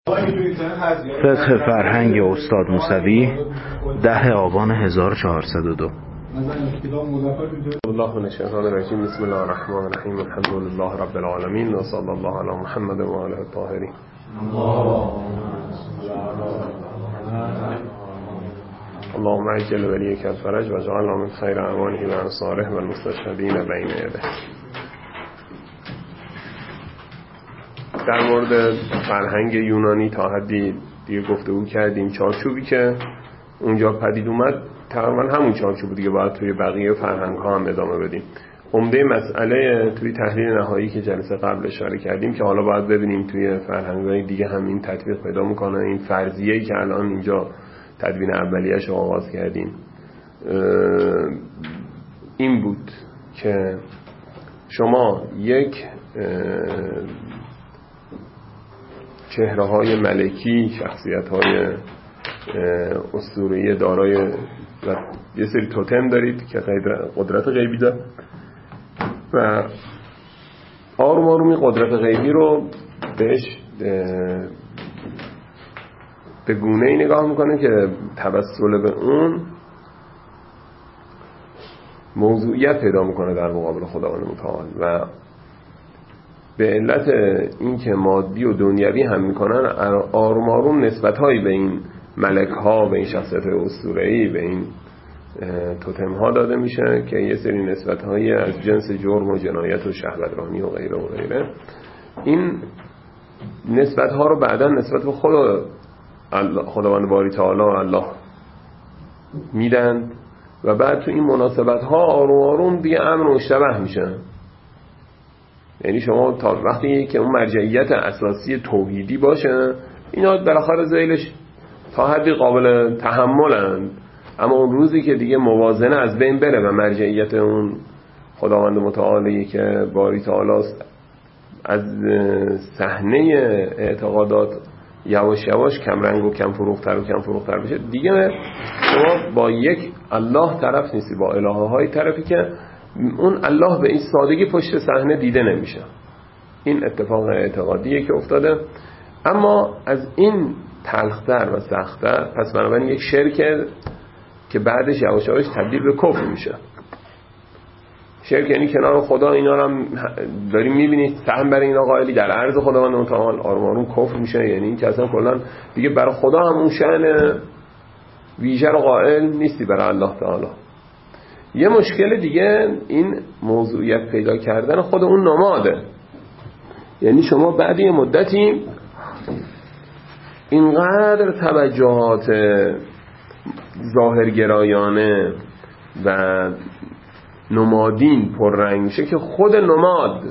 فقه فرهنگ استاد موسوی 10 آبان 1402. الله من الشیطان الرجیم. بسم الله الرحمن الرحیم. الحمد لله رب العالمین و صلی الله علی محمد و آله الطاهرین. اللهم عجل ولیک الفرج و اجعلنا من خیر اعوانه و انصاره و المستشهدین بین یده. در مورد فرهنگ یونانی تا حدی دیگه گفتگو کردیم. چارچوبی که اونجا پدید اومد تقریبا همون چارچوب دیگه باید توی بقیه فرهنگ ها هم ادامه بدیم. عمده مسئله توی تحلیل نهایی که جلسه قبل اشاره کردیم که حالا باید ببینیم توی فرهنگ‌های دیگه هم این تطبیق پیدا میکنه. این فرضیه‌ای که الان اینجا تدوین اولیه‌اش رو آغاز کردیم این بود که شما یک چهره‌های ملکی، شخصیت‌های اسطوره‌ای دارای و یه سری توتم دارید که قدرت غیبی داره و آروم آروم قدرت غیبی رو بهش به گونه‌ای نگاه میکنه که توسل به اون موضوعیت پیدا میکنه در مقابل خداوند متعال و به علت اینکه مادی و دنیوی هم میکنن آروم آروم نسبت‌هایی به این ملک‌ها، به این شخصیت‌های اسطوره‌ای، به این توتم‌ها داده میشه که یه سری نسبت‌هایی از جنس جرم و جنایت و شهوترانی و غیره و غیره. این نسبت‌ها رو بعداً نسبت به خداوند باری تعالی الله میدن و بعد تو این مناسبت‌ها آروم آروم دیگه امر مشتبه میشن. یعنی شما تا وقتی که اون مرجعیت اساسی توحیدی باشه اینا بالاخره ذیلش تا حدی قابل تحملند، اما اون روزی که دیگه موازنه از بین بره و مرجعیت اون خداوند متعالی که باری تعالی از صحنه اعتقادات یواش یواش کم رنگ و کم فروختر بشه، دیگه شما با یک الله طرف نیستی، با الهه های طرفی که اون الله به این سادگی پشت صحنه دیده نمیشه. این اتفاق اعتقادیه که افتاده. اما از این تلختر و سختر پس بنابراین یک شرک که بعدش یواش یواش تبدیل به کفر میشه. شرک یعنی کنار خدا. اینا رو هم داریم میبینید سهم برای اینا قائلی در عرض خداوند متعال آروم آروم کفر میشه. یعنی این که اصلا کلا دیگه برای خدا هم اون شأن ویژه رو قائل نیستی برای الله تعالی. یه مشکل دیگه این موضوعیت پیدا کردن خود اون نماده. یعنی شما بعد یه مدتی اینقدر توجهات ظاهرگرایانه و نمادین پررنگ میشه که خود نماد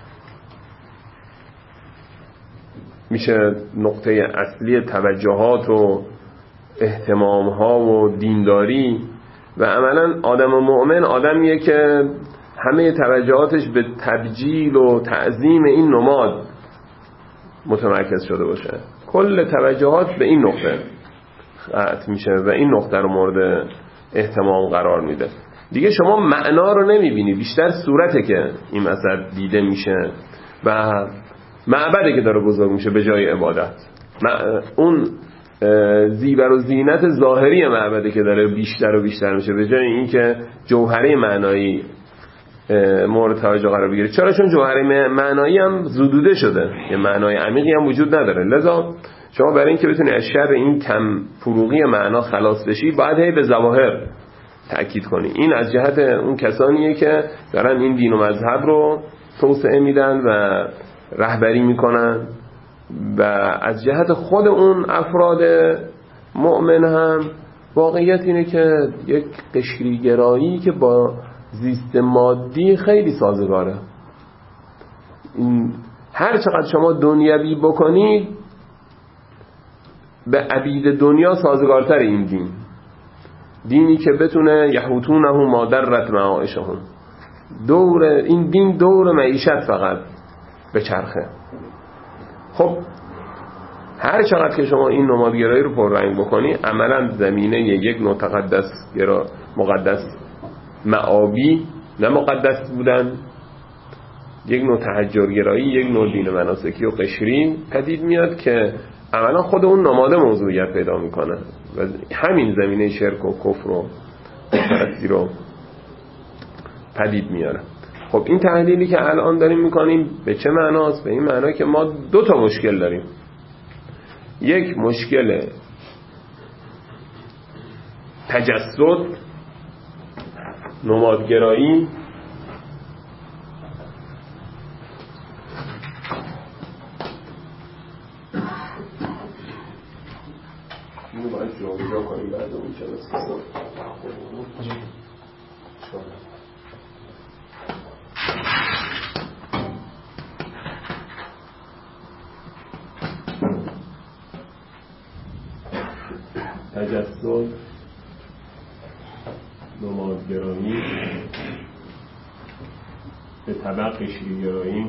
میشه نقطه اصلی توجهات و اهتمامها و دینداری و عملا آدم مؤمن آدمیه که همه توجهاتش به تبجیل و تعظیم این نماد متمرکز شده باشه. کل توجهات به این نقطه ختم میشه و این نقطه رو مورد اهتمام قرار میده. دیگه شما معنا رو نمیبینی، بیشتر صورته که این مثلا دیده میشه و معبده که داره بزرگ میشه به جای عبادت. اون زیور و زینت ظاهری معبده که داره بیشتر و بیشتر میشه به جای این که جوهره معنایی مورد توجه قرار بگیره. چرا؟ چون جوهره معنایی هم زدوده شده، یه معنای عمیقی هم وجود نداره. لذا شما برای این که بتونی از شر این کم فروغی معنا خلاص بشی باید هی به ظواهر تأکید کنی. این از جهت اون کسانیه که دارن این دین و مذهب رو توسعه میدن و رهبری میکنن و از جهت خود اون افراد مؤمن هم واقعیت اینه که یک قشریگرایی که با زیست مادی خیلی سازگاره. هر چقدر شما دنیوی بکنید به عبید دنیا سازگارتر این دین، دینی که بتونه یحوتونه ما درت معایشهم، دور این دین دور معیشت فقط به چرخه. خب هر چقدر که شما این نمادگرایی رو پررنگ بکنی عملا زمینه یک نوع مقدس معابی نه مقدس بودن، یک نوع تحجرگرایی، یک نوع دین مناسکی و قشری پدید میاد که عملا خود اون نماد موضوعیت پیدا میکنه و همین زمینه شرک و کفر و پرستی رو پدید میاره. خب این تحلیلی که الان داریم میکنیم به چه معناست؟ به این معنی که ما دو تا مشکل داریم. یک مشکل تجسد، نمادگرایی، اینو باید جا کنیم بعد اون کلاس تجسد، نمادگرایی، به طبق قشری‌گرایی،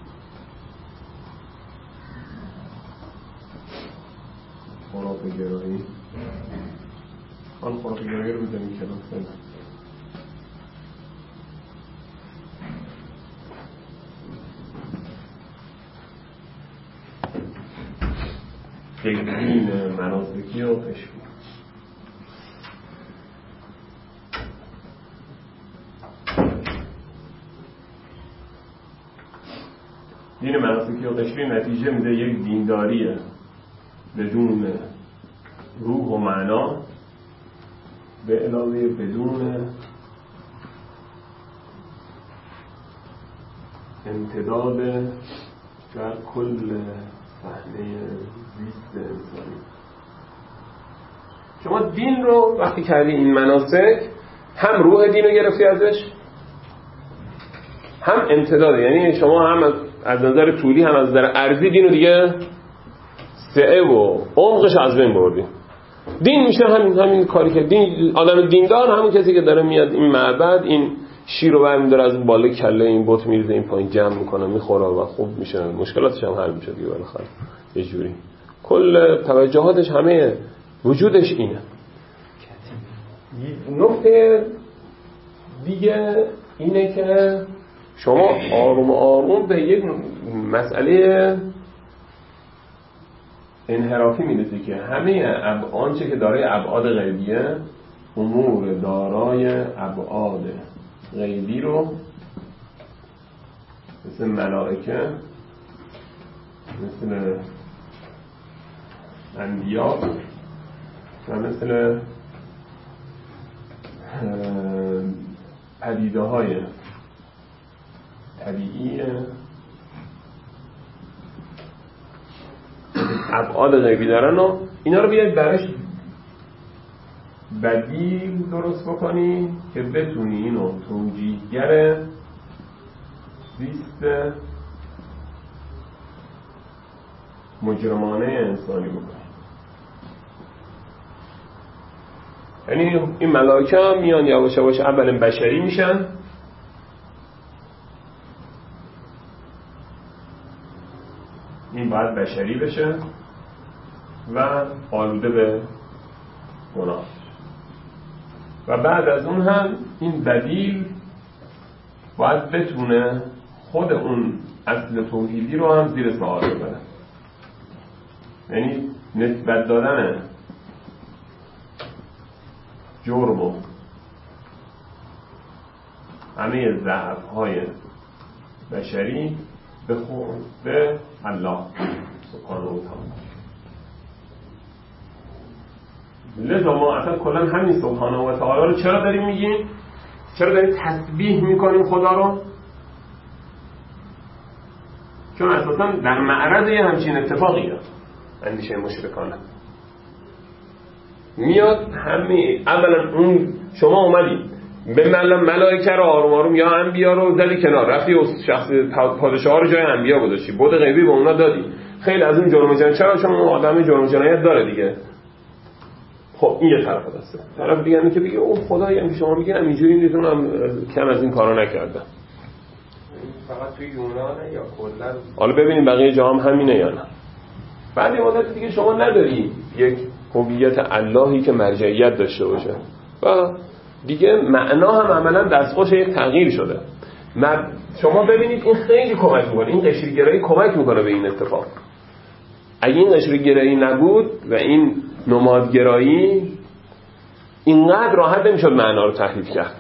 خرافه‌گرایی. آن خرافه‌گرایی رو بزنیم کلاس بدن. دین مناسکی و قشری. دین مناسکی و قشری نتیجه میده یک دینداریه بدون روح و معنا، به علاوه بدون امتداد در کل صحنه زیست انسانی. شما دین رو وقتی کردی این مناسک، هم روح دین رو گرفتی ازش، هم امتداد، یعنی شما هم از نظر طولی هم از نظر عرضی دین رو دیگه سعه و عمقش از بین بردی. دین میشه همین کاری که دین، آدم دیندار همون کسی که داره میاد این معبد این شیر رو برمی‌داره از بالای کله این بت میریزه این پایین جمع میکنه میخوره و خوب میشه، مشکلاتش هم حل میشه دیگه. بالاخره یه جوری کل توجهاتش همه وجودش اینه. نکته دیگه اینه که شما آروم آروم به یک مسئله انحرافی میرسی که همه آنچه که دارای ابعاد غیبیه، امور دارای ابعاد غیبی رو مثل ملائکه، مثل انبیا و مثل پدیده های طبیعی ابعاد غیبی دارن و اینا رو بیاید برش بدیل درست بکنی که بتونی اینو توجیهگر زیست مجرمانه انسانی بکنی. یعنی این ملائکه هم میان یواش یواش اول بشری میشن، این باید بشری بشه و آلوده به گناه، و بعد از اون هم این بدیل باید بتونه خود اون اصل توحیدی رو هم زیر سوال ببره. یعنی نسبت دادن جرم و همه ضعف‌های بشری به الله سبحانه و تعالی. لذا ما اصلا کلا همین سبحانه و تعالی رو چرا داریم میگیم؟ چرا داریم تسبیح میکنیم خدا رو؟ چون اساسا در معرض یه همچین اتفاقیه اندیشه مشرکانه میاد. همه اولا اون شما اومدید به ملائکه رو آروم آروم یا انبیا رو زدی کنار، رفتی و شخص پادشاه رو جای انبیا گذاشتی، بود غیبی به اونا دادی. خیلی از اون جرم جنایت، چرا؟ چون اون آدم جرم جنایت داره دیگه. خب این یه طرف هست. طرف دیگه اینه که بگه اوه خدایی هم که شما میگین اینجوری میتونم کم از این کارا نکردم. فقط توی یونانه یا کلا؟ حالا ببینیم بقیه جا هم همینه یا نه. بعد یه مدت دیگه شما نداری یک هویت اللهی که مرجعیت داشته باشه و دیگه معنا هم عملا دستخوش یک تغییر شده. شما ببینید این خیلی کمک میکنه، این قشری‌گرایی کمک میکنه به این اتفاق. اگه این قشرگرایی نبود و این نمادگرایی، اینقدر راحت نمیشد معنا رو تحریف کرد.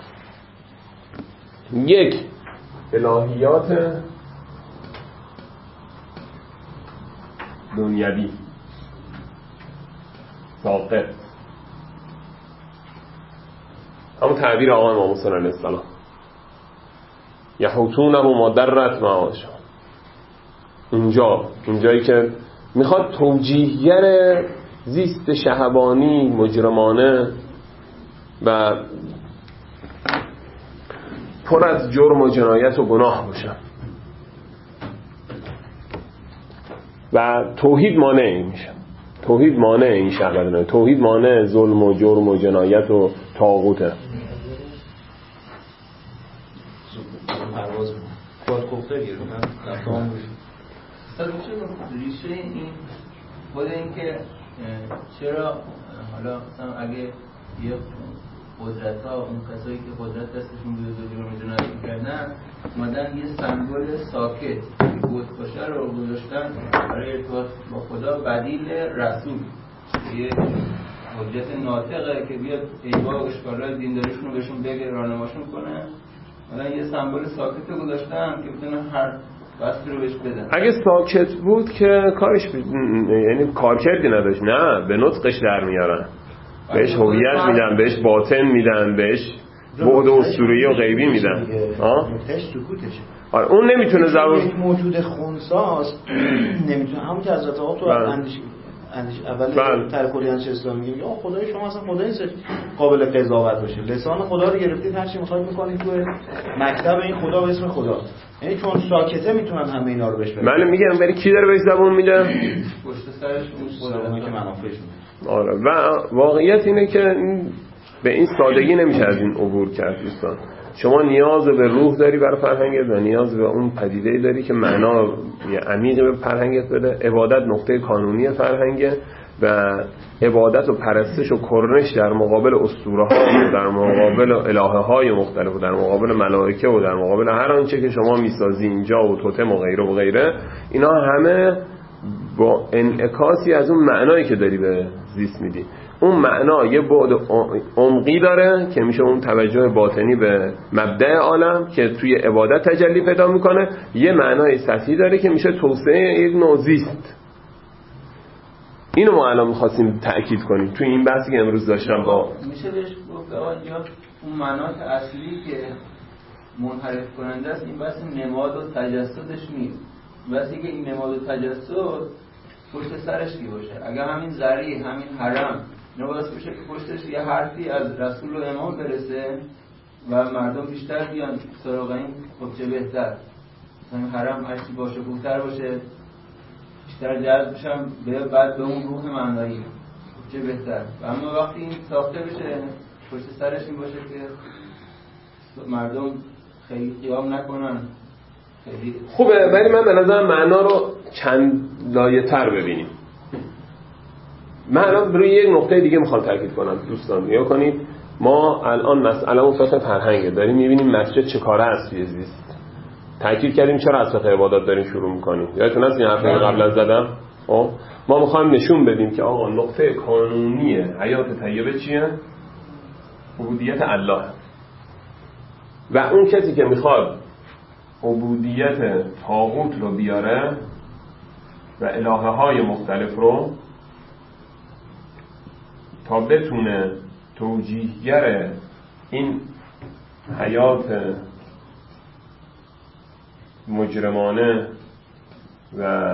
یک الهیات دنیوی ساقط، همون تعبیر آقای امام حسین علیه السلام، یحوتونه و مدرت معاش. اونجایی که میخواد توجیهگر زیست شهوانی مجرمانه و پر از جرم و جنایت و گناه باشه و توحید مانع این میشه. توحید مانع این شهوت، توحید مانع ظلم و جرم و جنایت و طاغوته. پرواز کوادکوپتر گرفتن رفتم ریشه این خود این که چرا حالا مثلا اگه یه قدرت ها اون کسایی که قدرت دستشون بود و جرم جنایت می‌کردن اومدن یه سمبل ساکت بود باشه رو گذاشتن برای ارتباط با خدا بدیل رسول، یه حجت ناطقه که بیاد ایوا و اشکالات دینداریشون رو بهشون بگه، راهنماشون کنه. حالا یه سمبل ساکت گذاشتن که بتونن هر واسه رو بهش بدن. اگه ساکت بود که کارش یعنی کارکردی نداشت، نه به نطقش در میارن، بهش هویت میدن، بهش باطن میدن، بهش بعد اسطوره‌ای و غیبی میدن. نکتهش سکوتشه. آره اون نمیتونه زبان موجود خنثاست، نمیتونه همون که حضرت آقا تو اندیش اول ترکلیانش اسلامی میگه خدای شما اصلا خدای قابل قضاوت باشه، لسان خدا رو گرفتید هر چی میخواید میکنید تو مکتب این خدا به اسم خدا، یعنی چون ساکته میتونن همه اینا رو بهش بگن. من میگم ولی کی داره بهش زبون میده؟ پشت سرش اون که منافعش میده. آره و واقعیت اینه که به این سادگی نمیشه از این عبور کرد دوستان. شما نیاز به روح داری برای فرهنگت و نیاز به اون پدیده‌ای داری که معنا عمیق به فرهنگت بده. عبادت نقطه کانونی فرهنگه و عبادت و پرستش و کرنش در مقابل اسطوره‌ها و در مقابل الهه‌های مختلف و در مقابل ملائکه و در مقابل هر آنچه که شما میسازی اینجا و توتم و غیره و غیره، اینا همه با انعکاسی از اون معنایی که داری به زیست میدی. اون معنا یه بعد عمقی داره که میشه اون توجه باطنی به مبدأ عالم که توی عبادت تجلی پیدا میکنه، یه معنای سطحی داره که میشه توسعه یک نوع زیست. اینو ما الان می‌خواستیم تأکید کنیم توی این بحثی که امروز داشتم. با میشه بهش گفت آقا اون معنات اصلی که منحرف کننده است این بحث نماد و تجسدش نیست. بحثی که این نماد و تجسد پشت سرش کی باشه؟ اگر همین ذری همین حرم نباید بشه که پشتش یه حرفی از رسول و امام برسه و مردم بیشتر بیان سراغ این، خب چه بهتر. مثلا حرم هرچی باشه خوبتر باشه بیشتر جذب بشن بعد به اون روح معنایی، خب چه بهتر. و اما وقتی این ساخته بشه پشت سرش این باشه که مردم خیلی قیام نکنن خیلی خوبه، ولی من به نظر معنا رو چند لایه تر ببینیم. من الان روی یک نقطه دیگه میخوام تاکید کنم دوستان. نگاه کنید، ما الان مسئله اون فقه فرهنگه داریم میبینیم مسجد چه کاره است توی زیست. تاکید کردیم چرا از فقه عبادات داریم شروع میکنیم. یادتون هست این حرفی قبل از زدم؟ ما میخوایم نشون بدیم که آقا نقطه کانونی حیات طیبه چیه؟ عبودیت الله. و اون کسی که میخواد عبودیت طاغوت رو بیاره و الهه های مختلف رو تا بتونه توجیهگر این حیات مجرمانه و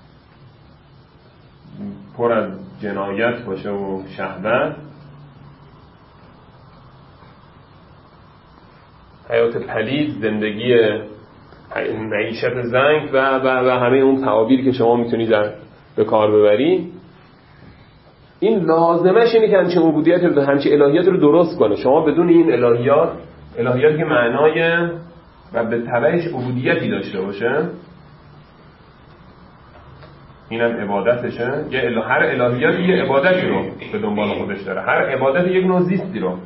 پر از جنایت باشه و شهوت، حیات پلید، زندگی معیشت زنگ و همه اون تعابیر که شما میتونید به کار ببری، این لازمش اینه که همچین عبودیت رو، همچین الهیات رو درست کنه. شما بدون این الهیات که معنای و به تبعش عبودیتی داشته باشه، اینم عبادتشه. هر الهیات یه عبادتی رو به دنبال خودش داره، هر عبادت یک نوع زیستی رو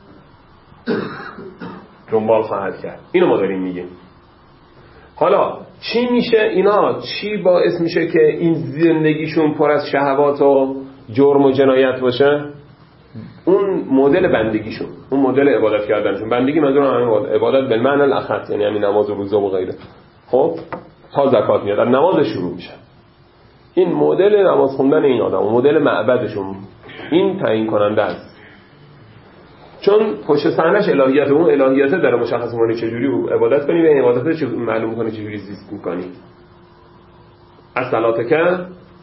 دنبال خواهد کرد. اینو ما داریم میگیم. حالا چی میشه اینا؟ چی باعث میشه که این زندگیشون پر از شهوات و جرم و جنایت باشه؟ اون مدل بندگیشون، اون مدل عبادت کردنشون. بندگی منظورم همین عبادت بالمعنی الاخص، یعنی همین نماز و روزه و غیره. خب تا زکات میاد، از نماز شروع میشه. این مدل نماز خوندن این آدم و مدل معبدشون این تعیین کننده است، چون پشت صحنه‌اش الهیات، اون الهیات داره مشخص می‌کنه چجوری عبادت کنی و این عبادت چه معلوم کنه چجوری زیست می‌کنی. از صلاتک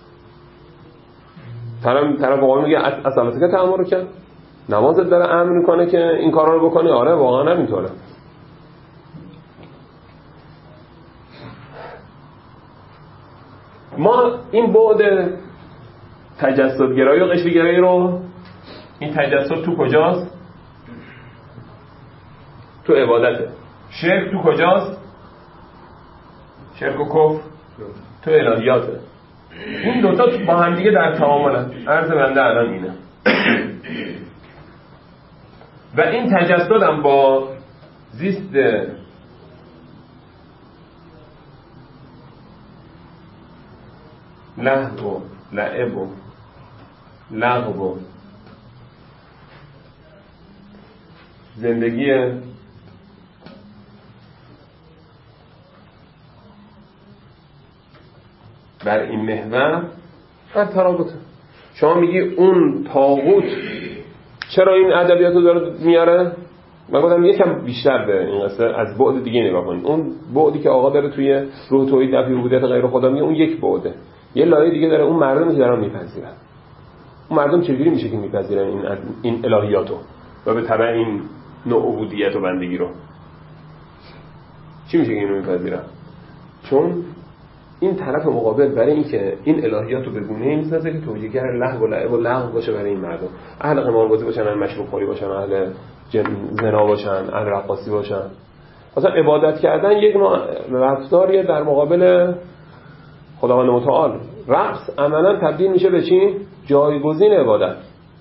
طرف واقعا میگه از صلاتک تعامل کن، نمازت داره امر می‌کنه که این کارا رو بکنی. آره واقعا همینطوره. ما این بعد تجسدگرایی و قشرگرایی رو، این تجسد تو کجاست؟ تو عبادته. شرک تو کجاست؟ شرک و کفر تو الهیاته. این دوتا با هم دیگه در تعاملن. عرض بنده الان اینه. و این تجسد هم با زیست لهو و لعب و لغو و زندگی بر این محور ترابطه. شما میگی اون طاغوت چرا این ادبیات رو داره میاره؟ من گفتم یکم بیشتر به این قصه از بعد دیگه نگاه کنید. اون بعدی که آقا داره توی روح توحید نفی ربوبیت غیر خدا میگه، اون یک بعده. یه لایه دیگه داره، اون مردم که دارن میپذیرن. اون مردم چجوری میشه که میپذیرن این الهیاتو و به تبع این نوع عبودیت و بندگی رو؟ چی میشه که اینو میپذیرن؟ چون این طرف مقابل برای اینکه این الهیات رو به گونه‌ای میسازه که توجیهگر لهو و لعب و لغو باشه برای این مردم. اهل قماربازی باشن، اهل مشروب خوری باشن، اهل زنا باشن، اهل رقاصی باشن. مثلا عبادت کردن یک نوع رفتاریه در مقابل خداوند متعال. رقص عملا تبدیل میشه به چی؟ جایگزین عبادت.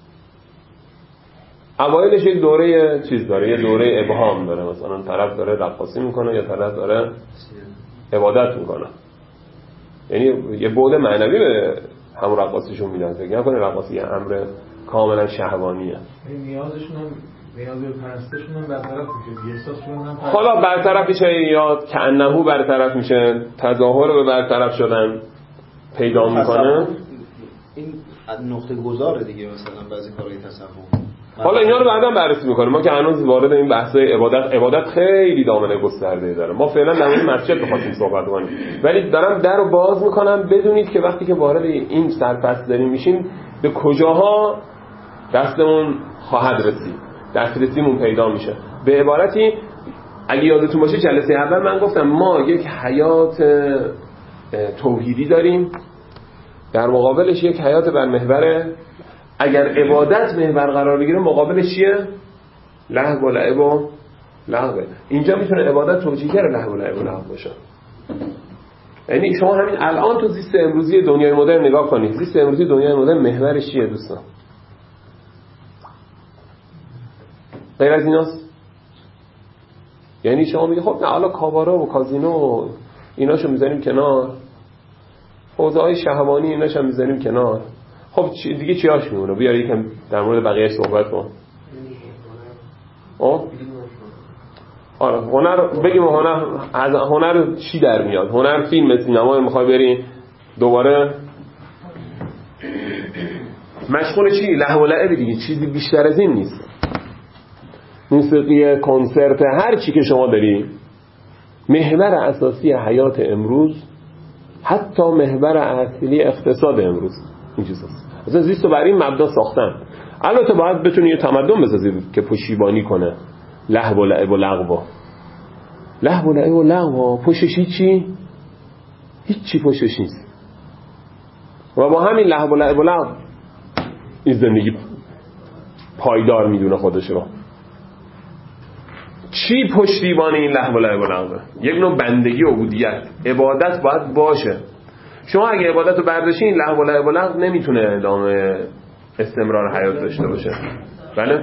اوایلش یک دوره چیز داره، یه دوره ابهام داره. مثلا طرف داره رقاصی میکنه یا طرف داره عبادت میکنه. یعنی یه بعد معنوی به همون رقاصیشون میدن. فکر نکنه رقاصی امر کاملا شهوانیه. نیازشون هم نیاز به پرستشون هم برطرف میشه. احساسشون هم حالا برطرف میشه یا کأنهو برطرف میشه، تظاهر به برطرف شدن پیدا میکنه. این نقطه گذاره دیگه. مثلا بعضی کارهای تصوف حالا اینا رو بعداً بررسی میکنیم. ما که هنوز وارد این بحث‌های عبادت خیلی دامنه گسترده داره. ما فعلا در مورد مسجد بخوایم صحبت کنیم، ولی دارم در رو باز میکنم بدونید که وقتی که وارد این سرفصل داریم میشیم به کجاها دستمون خواهد رسید، دسترسیمون پیدا میشه. به عبارتی اگه یادتون باشه جلسه اول من گفتم ما یک حیات توحیدی داریم، در مقابلش یک حیات بر محور، اگر عبادت محور قرار بگیره مقابلش چیه؟ لهو و لعب و لغو. اینجا میتونه عبادت توجیهگر لهو و لعب و لغو باشه. یعنی شما همین الان تو زیست امروزی دنیای مدرن نگاه کنید. زیست امروزی دنیای مدرن محورش چیه دوستان؟ غیر از ایناست؟ یعنی شما میگه خب نه حالا کابارا و کازینو و ایناشو میذاریم کنار، حوزه‌های شهوانی ایناشو میذاریم کنار. خب دیگه چیاش میمونه؟ بیار یکم در مورد بقیه‌اش صحبت کن. آره هنر بگیم. هنر چی در میاد؟ هنر فیلم، سینما میخوای بری دوباره مشغول چی؟ لهو و لعب دیگه. چیزی بیشتر از این نیست. موسیقی، کنسرت، هر چی که شما داری، محور اساسی حیات امروز، حتی محور اصلی اقتصاد امروز این چیزاست. مثلا زیستو بر این مبدا ساختن. البته باید بتونی یه تمدن بسازید که پشتیبانی کنه لهو و لعب و لغو. لهو و لعب و لغو پشتش هیچی پشتش نیست. و با همین لهو و لعب و لغو این زندگی پایدار میدونه خودش رو. چی پشتیبان این لهو و لعب و لغو؟ یک نوع بندگی و عبودیت. عبادت باید باشه. شما اگه عبادت رو برداشتین، لهو و لعب و لغو نمیتونه ادامه استمرار حیات داشته باشه. بله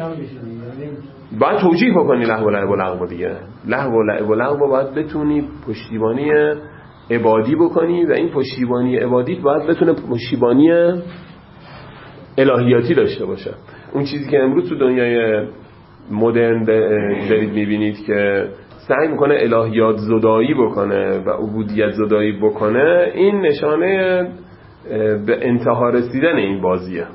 باید توجیه بکنی لهو و لعب و لغو دیگه. لهو و لعب و لغو باید بتونی پشتیبانی عبادی بکنی و این پشتیبانی عبادی باید بتونه پشتیبانی الهیاتی داشته باشه. اون چیزی که امروز تو دنیای مدرن دارید میبینید که سعی میکنه الهیات زدایی بکنه و عبودیت زدایی بکنه، این نشانه به انتها رسیدن این بازیه.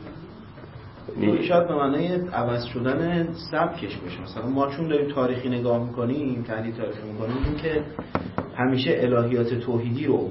شاید به معنای عوض شدن سبکش باشه. مثلا ما چون داریم تاریخی نگاه میکنیم، تحلیل تاریخی میکنیم، این که همیشه الهیات توحیدی رو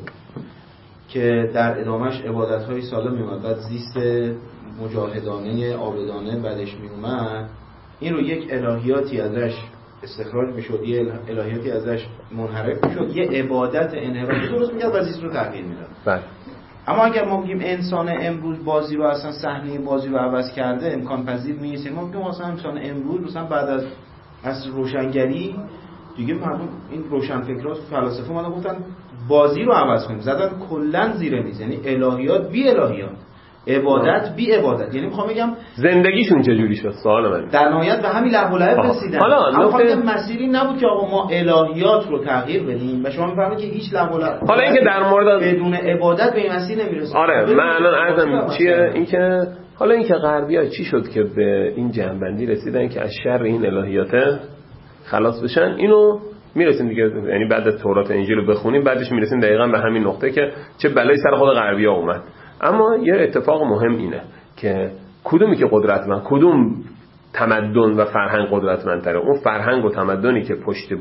که در ادامهش عبادت‌های سالم میومد، بعد زیست مجاهدانه عابدانه بعدش میومد، این رو یک الهیاتی ازش استخراج میشد، یه الهیاتی ازش منحرف میشد، یه عبادت انحرافی درست میکرد و زیست رو تغییر میداد. بله. اما اگر ما بگیم انسان امروز بازی رو اصلا صحنه بازی رو عوض کرده، امکان پذیر نیست. ما بگیم مثلا انسان امروز مثلا بعد از روشنگری دیگه مردم این روشنفکرها فلاسفه اومدن گفتن بازی رو عوض کنیم، زدن کلا زیر میز، یعنی الهیات بی الهیات، عبادت بی عبادت. یعنی میخوام بگم زندگیشون چجوری شد؟ سوال من در نهایت به همین لهو و لعب رسیدن. اما مسیری نبود که آقا ما الهیات رو تغییر بدیم و شما میفهمید که هیچ لهو و لعب، حالا اینکه در مورد بدون عبادت به این مسیر نمیرسه. آره من الان عرضم چیه، اینکه حالا اینکه غربی‌ها چی شد که به این جنبندی رسیدن که از شر این الهیات خلاص بشن، اینو میرسیم دیگه. یعنی بعد از تورات انجیل رو بخونیم بعدش میرسیم دقیقاً به همین نقطه که چه بلایی سر خود غربی‌ها اومد. اما یه اتفاق مهم اینه که کدومی که قدرتمند، کدوم تمدن و فرهنگ قدرتمندتره؟ اون فرهنگ و تمدنی که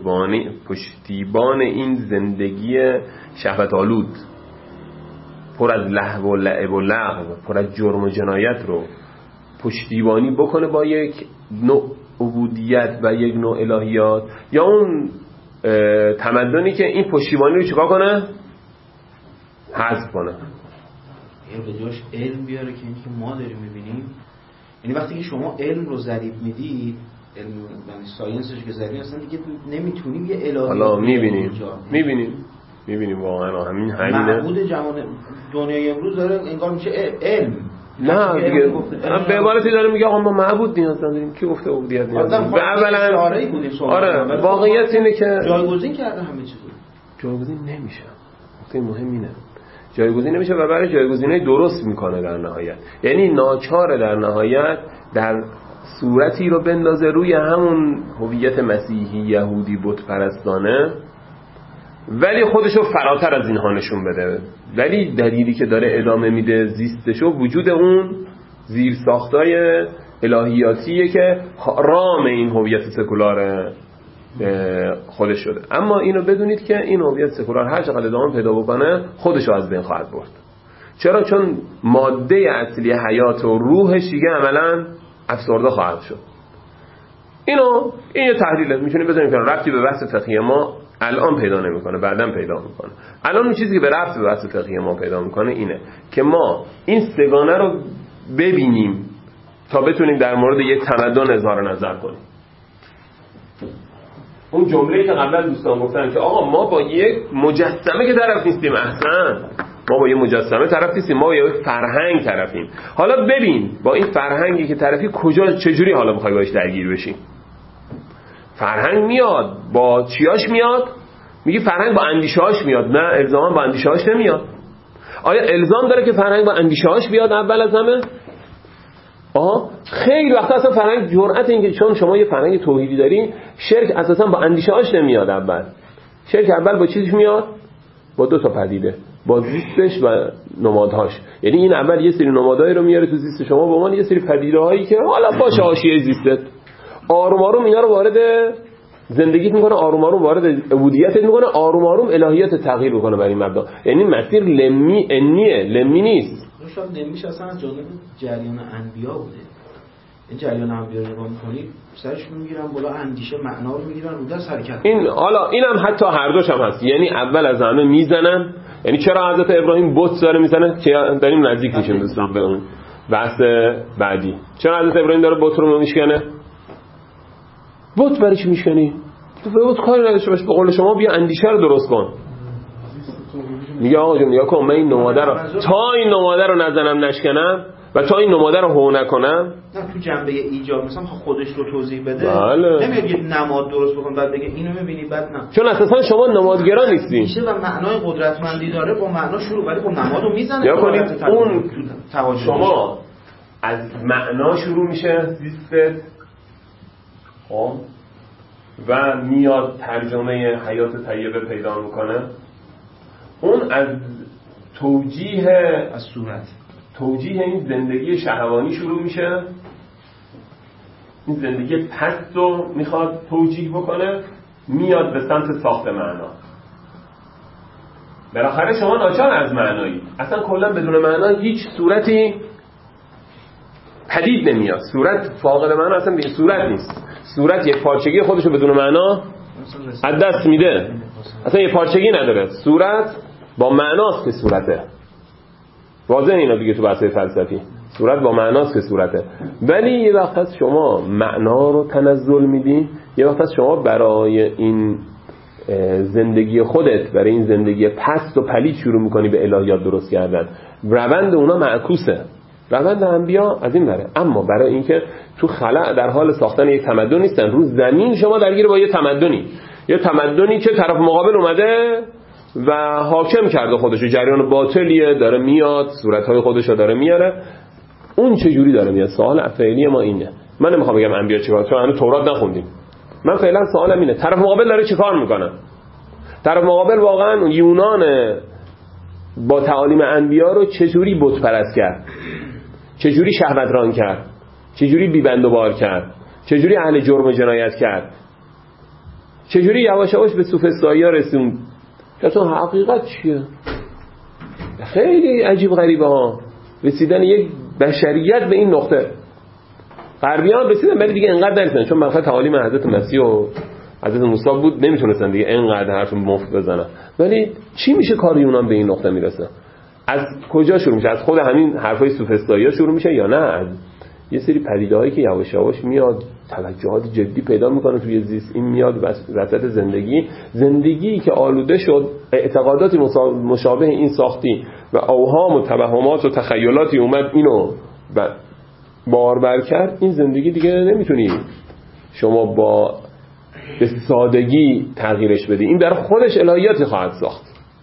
پشتیبان این زندگی شهوت آلود، پر از لهو و لعب و لغو، پر از جرم و جنایت رو پشتیبانی بکنه با یک نوع عبودیت و یک نوع الهیات، یا اون تمدنی که این پشتیبانی رو چیکار کنه؟ حذف کنه. به جاش علم بیاره که این که ما داریم میبینیم. یعنی وقتی که شما علم رو ضریب میدید، علم یعنی ساینسش که ضریب اصلا دیگه نمیتونیم یه الهی حالا میبینیم واقعا همینه. معبود جهان دنیای امروز داره انگار میشه علم. نه دیگه به عبارتی داره میگه آقا ما معبود نیاز نداریم. کی گفته عبودیت نیاز داریم؟ اولا آره واقعیت اینه که جایگزین کرده همه چیزو. جایگزین نمیشه. نکته مهم اینه جایگزین نمیشه و برای جایگزینای درست میکنه در نهایت. یعنی ناچاره در نهایت در صورتی رو بندازه روی همون هویت مسیحی یهودی بت پرستانه، ولی خودشو فراتر از اینها نشون بده. ولی دلیلی که داره ادامه میده زیستشو وجود اون زیر ساختای الهیاتیه که رام این هویت سکولار خودش شده. اما اینو بدونید که این هویت سکولار هر چقدر ادامه پیدا بکنه خودشو از بین خواهد برد. چرا؟ چون ماده اصلی حیات و روحش دیگه عملا افسرده خواهد شد. این یه تحلیله، میتونید بذارید که ربطی به بحث فقهی ما الان پیدا نمیکنه، بعداً پیدا میکنه. الان اون چیزی که به ربط به بحث فقهی ما پیدا میکنه اینه که ما این سگانه رو ببینیم تا بتونیم در مورد یک تمدن اظهار نظر کنیم. اون جمله‌ای که قبلا دوستان گفتن که آقا ما با یک مجسمه که طرف نیستیم، احسن، ما با یک مجسمه طرف نیستیم، ما با یک فرهنگ طرفیم. حالا ببین با این فرهنگی که طرفی کجا چجوری حالا می‌خوای باش درگیر بشی. فرهنگ میاد با چیاش میاد؟ میگی فرهنگ با اندیشه‌هاش میاد. نه، الزاما با اندیشه‌هاش نمیاد. آیا الزام داره که فرهنگ با اندیشه‌هاش بیاد اول از همه؟ خیلی وقتا اصلا فرهنگ جرأت این که چون شما یه فرهنگ توحیدی داری، شرک اساسا با اندیشه‌هاش نمیاد اول. شرک اول با چیزش میاد؟ با دو تا پدیده، با زیستش و نمادهاش. یعنی این اول یه سری نمادهایی رو میاره تو زیست شما به عنوان یه سری پدیده‌هایی که حالا باشه حاشیه زیستت. آروم آروم اینا رو وارد زندگیت میکنه، آروم آروم وارد عبودیتت میکنه، آروم آروم الهیت تغییر میکنه بر این مبدا. یعنی مسیر لمی انیه، لمی نیست. شاید نمیشه اصلا از جانب جریان انبیا بوده. این جریان انبیا رو نگاه میکنید سرشون میگیرن بالا، اندیشه معنا رو میگیرن رو دست حرکت. این حالا اینم حتی هر دوش هم هست. یعنی اول از همه میزنن. یعنی چرا حضرت ابراهیم بت داره میزنه که داریم نزدیک میشیم دوستان به اون بحث بعدی. چرا حضرت ابراهیم داره بت رو میشکنه؟ بت برای چی میشکنی؟ تو به بت کاری نداشته باش، به قول شما بیا اندیشه رو درست کن. میگه آقا جون نیا کن، من این نماده رو تا این نماده رو نزنم نشکنم و تا این نماده رو هو نکنم. نه تو جنبه ایجاب مثلا خودش رو توضیح بده. بله. نمیاد یه نماد درست بکن بعد بگه اینو میبینی بعد نه، چون اساسا شما نمادگرا نیستی میشه و معنای قدرتمندی داره با معنا شروع، ولی با نمادو میزنه. یا کنید اون شما از معنا شروع میشه زیستت، خب، و میاد ترجمه حیات طیبه پیدا میکنه. اون از توجیه از صورت، توجیه این زندگی شهوانی شروع میشه. این زندگی پست رو میخواد توجیه بکنه، میاد به سمت ساخت معنا. بالاخره شما ناچار از معنایی، اصلا کلا بدون معنا هیچ صورتی پدید نمیاد. صورت فاقد معنا اصلا به صورت نیست. صورت یک پارچگی خودشو بدون معنا از دست میده، اصلا یک پارچگی نداره. صورت با معناست که صورته. واضحه اینا دیگه تو بحث فلسفی. صورت با معناست که صورته. ولی یه وقت هست شما معنا رو تنزل میدی، یه وقت هست شما برای این زندگی خودت، برای این زندگی پست و پلید شروع میکنی به الهیات درست کردن. روند اونا معکوسه، روند انبیا از این بره. اما برای اینکه تو خلأ در حال ساختن یک تمدن نیستن، رو زمین شما درگیر با یه تمدنی که طرف مقابل اومده و حاکم کرده خودشو، جریان باطلیه داره میاد، صورتهای خودشو داره میاره. اون چه جوری داره میاد؟ سوال فعلی ما اینه. من نمیخوام بگم انبیا چیکار، چون هنوز تورات نخوندیم. من فعلا سوالم اینه، طرف مقابل داره چیکار میکنه؟ طرف مقابل واقعا یونان با تعالیم انبیا رو چجوری بت پرست کرد، چجوری شهوت ران کرد، چجوری بیبند و بار کرد، چجوری اهل جرم و جنایت کرد، چجوری یواش یواش به سوفسطایی ها رسوند. اصلا حقیقت چیه؟ خیلی عجیب غریبه ها. رسیدن یک بشریت به این نقطه. غربیان رسیدن ولی دیگه انقدر نرسیدن، چون مثلا تعالیم حضرت مسیح و حضرت موسی بود، نمیتونستن دیگه انقدر حرف مفت بزنن. ولی چی میشه کار یونان به این نقطه میرسه؟ از کجا شروع میشه؟ از خود همین حرفای سوفسطایی ها شروع میشه یا نه از یه سری پدیده‌هایی که یواش یواش میاد توجهات جدی پیدا میکنه توی زیست؟ این میاد وسط زندگی که آلوده شد، اعتقاداتی مشابه این ساختی و اوهام و توهمات و تخیلاتی اومد اینو باربر کرد. این زندگی دیگه نمیتونی شما با به سادگی تغییرش بدی. این در خودش الهیاتی خواهد ساخت.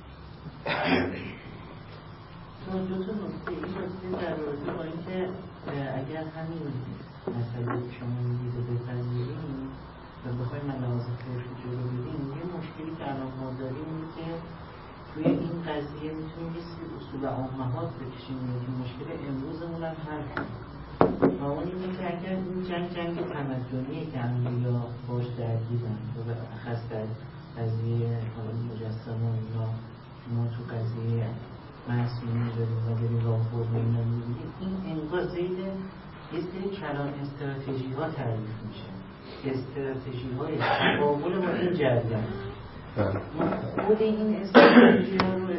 اگر همین مسئله که شما میگید رو بپذیریم و بخوایم لحاظ خیلی جلو بدیم، یه مشکلی که الان ما داریم اینه که توی این قضیه میتونیم یه سری اصول عامهات بکشیم که مشکل امروزمون هم حل کنیم. و اون اینه که اگر این جنگ تمدنیه که انبیا باش درگیرن و به اخص در قضیه مجسمه و اینا، ما تو قضیه معصومی داریم و بریم راهبرد و اینا می‌بینیم، این انگار زید یه سری کلان استراتژی ها تعریف میشه، استراتژی های تقابل با این جریان. ما خود این استراتژی ها رو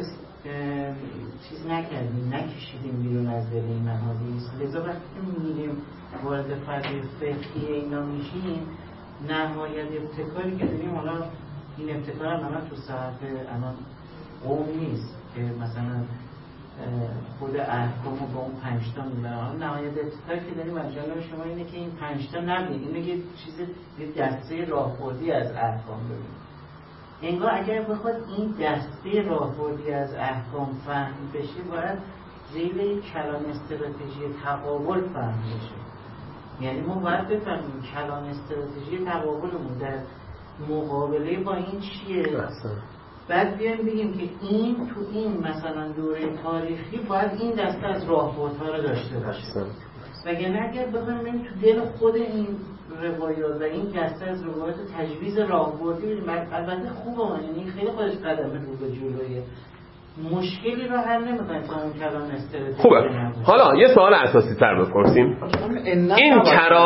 چیز نکردیم، نکشیدیم بیرون از دل این محاضیست. لذا وقتی که میریم وارد فرقی فقهی اینا میشیم، نهایت ابتکاری که داریم، حالا این ابتکار هم تو صحف الان قوم نیست که مثلا خود احکام رو با اون 5 تا میبرن. نهایت ابتکاری که داریم از جانب شما اینه که این 5 تا نبینید، اینه که چیز دسته راهبردی از احکام ببینید. انگار اگر بخواد این دسته راهبردی از احکام فهم بشه، باید زیر کلان استراتژی تقابل فهم بشه. یعنی ما باید بفهمیم کلان استراتژی تقابلمون در مقابله با این چیه، بعد بیایم بگیم که این تو این مثلا دوره تاریخی باید این دسته از راهبردها رو داشته باشه. وگرنه اگر بخوایم تو دل خود این روایات و این دسته از روایات تجویز راهبردی بدیم، البته خوبه، یعنی خیلی خودش قدمه رو به جلویه، مشکلی رو حل نمی‌کنه تا اون کلام استراتژی. خوبه. حالا یه سوال اساسی تر بپرسیم، این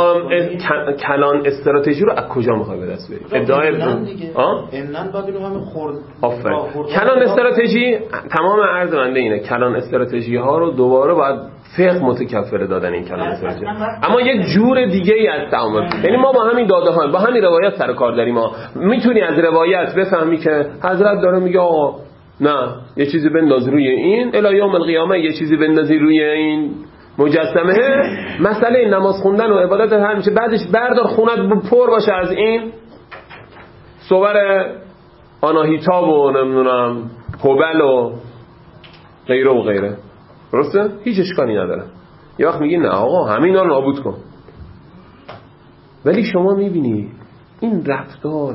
کلان استراتژی رو از کجا می‌خوای به دست بیاری؟ ادعای انن بعد رو همه خورد. کلان استراتژی، تمام عرض بنده اینه، کلان استراتژی ها رو دوباره باید فقه متکفره دادن این کلان استراتژی، اما یک جور دیگه ای از تعامل. یعنی ما با همین داده ها، با همین روایت سر کار داریم. ما میتونی از روایت بفهمی که حضرت داره میگه آقا نه یه چیزی بنداز روی این الی یوم القیامه، یه چیزی بندازی روی این مجسمه. مسئله نماز خوندن و عبادت هر میشه، بعدش بردار خونت پر باشه از این صور آناهیتا و نمیدونم هبل و غیره و غیره. درسته؟ هیچ اشکالی نداره. یه وقت میگی نه آقا همین رو نابود کن. ولی شما میبینی این رفتار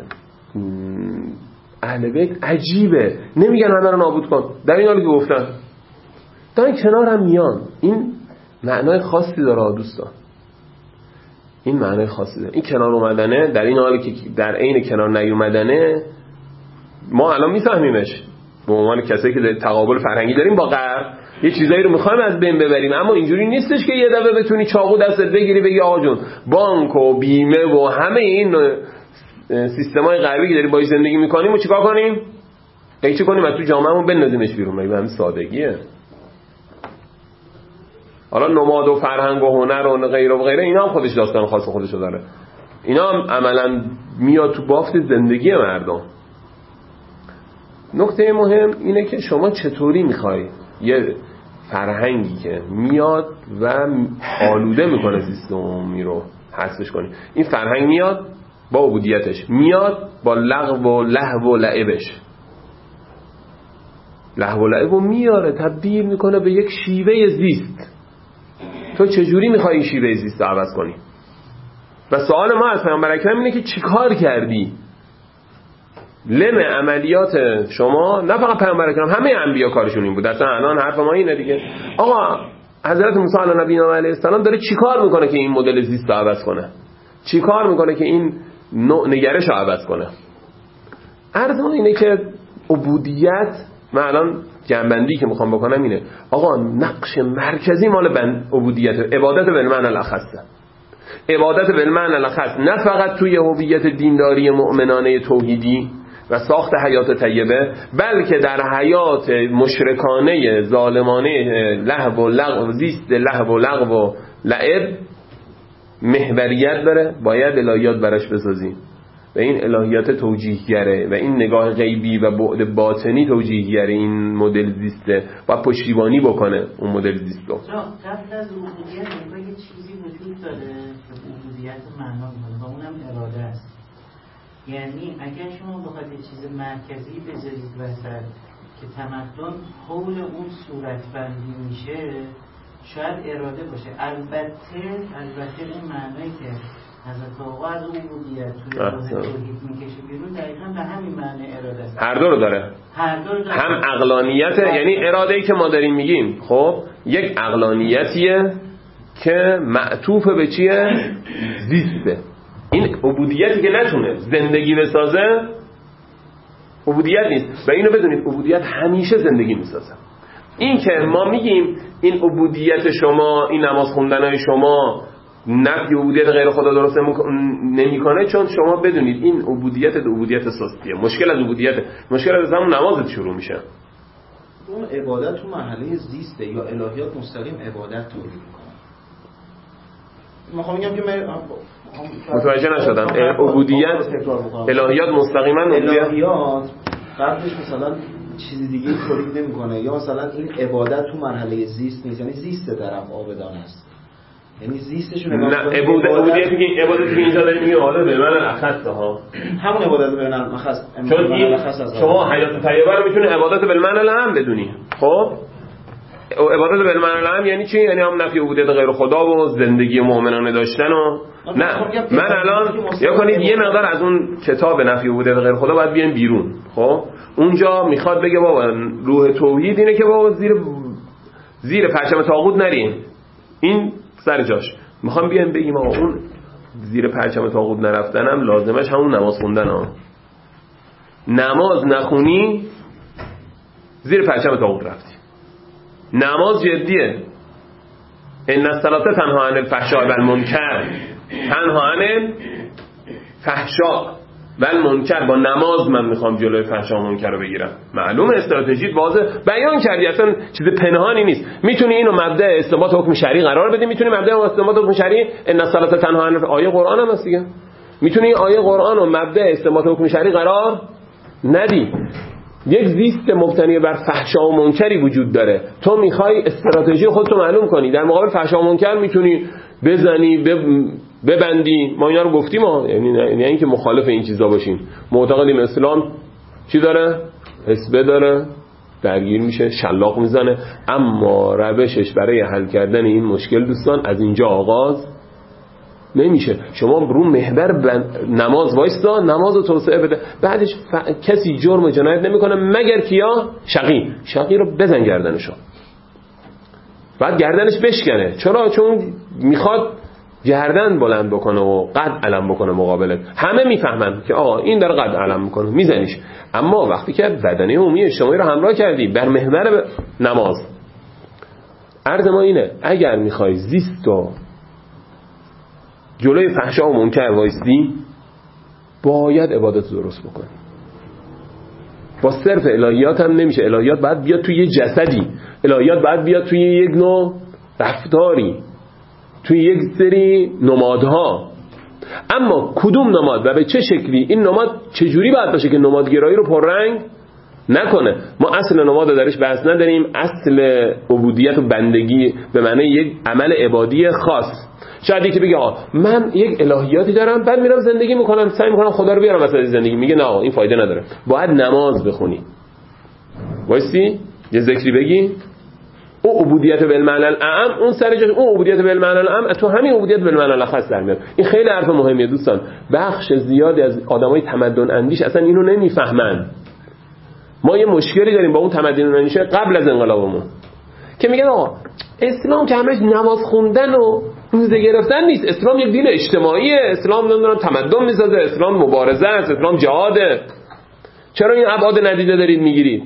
اهل بیت عجیبه. نمیگن همه رو نابود کن، در این حالی که گفتن دارن کنار هم میان. این معنای خاصی داره دوستان، این معنای خاصی داره. این کنار اومدنه در این حالی که در عین کنار نیومدنه ما الان میفهمیمش به عنوان کسایی که تقابل فرهنگی داریم با غرب، یه چیزایی رو میخوایم از بین ببریم، اما اینجوری نیستش که یه دفعه بتونی چاقو دستت بگیری بگی آقا جون بانک و بیمه و همه این سیستمای غربی که داریم باهاش زندگی میکنیم و چیکار کنیم؟ چی کنیم؟ از تو جامعهمون بندازیمش بیرون. مگه به همین سادگیه؟ حالا نماد و فرهنگ و هنر و غیره و غیره اینا هم خودش داستان خاص خودشو داره. اینا هم عملاً میاد تو بافت زندگی مردم. نکته مهم اینه که شما چطوری میخوای یه فرهنگی که میاد و آلوده میکنه زیست عمومی رو حذفش کنی. این فرهنگ میاد با عبودیتش، میاد با لغو و لهو و لعبش. لهو و لعب میاره تبدیل میکنه به یک شیوه زیست. تو چجوری میخوای این شیوه زیست رو عوض کنی؟ و سوال ما از پیامبر اکرم اینه که چیکار کردی؟ لم عملیات شما، نه فقط پیامبر اکرم، همه انبیا کارشون این بود. اصلا الان حرف ما اینه دیگه. آقا حضرت موسی علیه نبینا علیه السلام داره چیکار میکنه که این مدل زیست رو عوض کنه؟ چیکار میکنه که این نوع نگرش رو عوض کنه؟ عرض ما اینه که عبودیت، من الان جنبندی که میخوام بکنم اینه آقا نقش مرکزی مال عبودیت، عبادت بالمعنی الاخص. عبادت بالمعنی الاخص نه فقط توی هویت دینداری مؤمنانه توحیدی و ساخت حیات طیبه، بلکه در حیات مشرکانه ظالمانه لهو و لغو، زیست لهو و لغو و لعب محوریت داره. باید الهیات براش بسازیم و این الهیات توجیهگره و این نگاه غیبی و بعد باطنی توجیهگره. این مدل زیسته و پشتیبانی بکنه اون مدل زیستو. قبل از عبودیت یه چیزی وجود داره که عبودیت معنا میکنه و اونم اراده است. یعنی اگر شما بخواید یه چیز مرکزی بذارید وسط که تمدن حول اون صورت بندی میشه، شاید اراده باشه. البته این معنایی که حضرت آقا از عبودیت توی توحید میکشه بیرون دقیقاً به همین معنی اراده است. هر دو رو داره. هم عقلانیت، یعنی اراده‌ای که ما داریم میگیم خب یک عقلانیتیه که معطوف به چیه؟ زیسته. این عبودیتی که نتونه زندگی بسازه عبودیت نیست. و اینو بدونید عبودیت همیشه زندگی میسازه. این که ما میگیم این عبودیت شما، این نماز خوندنای شما نفی عبودیت غیر خدا درست نمیکنه، چون شما بدونید این عبودیت سستیه. مشکل از عبودیت، مشکل از همون نمازت شروع میشه. اون عبادت تو مرحله زیسته یا الهیات مستقیم عبادت تولید میکنه. میخوام بگم که متوجه نشدم. عبودیت الهیات مستقیما الهیات قبلش مثلا چیز دیگه تولید نمیکنه، یا مثلا این عبادت تو مرحله زیست نیست، یعنی زیست طرف عابدان است، یعنی زیستشون نه عبودیتی که عبادتی که اینجا داریم میگه عادت به من الاخص ها، همون عبادت به من الاخص. چون این شما حیات طیبه رو میتونه عبادت به من الام بدونی. خب عبادت به من الام یعنی چی؟ یعنی هم نفی عبودیت غیر خدا و زندگی مؤمنانه داشتن و نه. من الان یا کنید یه مقدار از اون کتاب نفی عبودیت غیر خدا باید بیان بیرون. خب اونجا میخواد بگه بابا روح توحید اینه که بابا زیر پرچم طاغوت نریم. این سر جاش. میخوام بیان بگیم آقا اون زیر پرچم طاغوت نرفتنم لازمش همون نماز خوندن ها. نماز نخونی زیر پرچم طاغوت رفتی. نماز جدیه. ان الصلاه تنها عن الفحشاء والمنکر، تنها عن الفحشاء والمنکر. با نماز من میخوام جلوی فحشا و منکر رو بگیرم. معلومه استراتژیت واضح بیان کردی، اصلا چیز پنهانی نیست. میتونی اینو مبدا استنباط حکم شرعی قرار بدی، میتونی مبدا استنباط حکم شرعی ان الصلاه تنها عن آیه قرآن هم هست دیگه. میتونی آیه قرآن رو مبدا استنباط حکم شرعی قرار ندی. یک زیست مبتنی بر فحشا و منکری وجود داره. تو میخوای استراتژی خودتو معلوم کنی، در مقابل فحشا و منکر میتونی بزنی ببندی. ما اینا رو گفتیم، یعنی اینکه مخالف این چیزا باشیم. معتقدیم اسلام چی داره؟ حسبه داره، درگیر میشه، شلاق میزنه، اما روشش برای حل کردن این مشکل دوستان از اینجا آغاز نمیشه. شما رو محور نماز وایستا، نماز رو توسعه بده، بعدش کسی جرم و جنایت نمیکنه مگر کیا؟ شقی رو بزن گردنشو، بعد گردنش بشکنه. چرا؟ چون میخواد گردن بلند بکنه و قد علم بکنه مقابلت. همه میفهمن که آقا این داره قد علم میکنه، میزنیش. اما وقتی که بدنه عمومی اجتماعی رو همراه کردی بر محور نماز، عرض ما اینه اگر میخوای زیست و جلوی فحشا و منکر وایستی، باید عبادت درست بکنی. با صرف الهیات هم نمیشه. الهیات باید بیاد توی یه جسدی، الهیات باید بیاد توی یک نوع رفتاری، توی یک سری نمادها. اما کدوم نماد و به چه شکلی؟ این نماد چجوری باید باشه که نمادگرایی رو پررنگ نکنه؟ ما اصل نماد رو درش بحث نداریم. اصل عبودیت و بندگی به معنی یک عمل عبادی خاص. شاید یکی بگه آقا من یک الهیاتی دارم، بعد میرم زندگی میکنم، سعی میکنم خدا رو بیارم وسط زندگی. میگه نه این فایده نداره، باید نماز بخونی، وایسی یه ذکری بگی، او عبودیت بالمعنی الاعم، اون سر جاش اون عبودیت بالمعنی الاعم، تو همین عبودیت بالمعنی الاخص در میاد. این خیلی حرف مهمیه دوستان. بخش زیادی از آدمای تمدن اندیش اصلا اینو نمیفهمن. ما یه مشکلی داریم با اون تمدن اندیش قبل از انقلابمون که میگن آقا اسلام که همش نماز خوندن و روزه گرفتن نیست، اسلام یک دین اجتماعیه، اسلام نمیدونم تمدن میسازه، اسلام مبارزه است، اسلام جهاده. چرا این ابعاد ندیده دارید میگیرید؟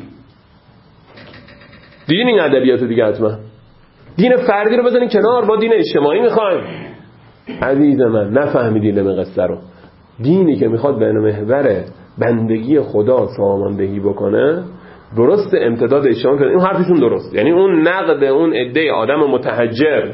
دیدین این ادبیات دیگه؟ حتما دین فردی رو بزنین کنار، با دین اجتماعی میخوایم. عزیز من نفهمیدین این قصه رو. دینی که میخواد به محور بندگی خدا ساماندهی بکنه، درست امتداد اجتماعی کنه. این حرفشون درست، یعنی اون نقد اون عده آدم متحجر،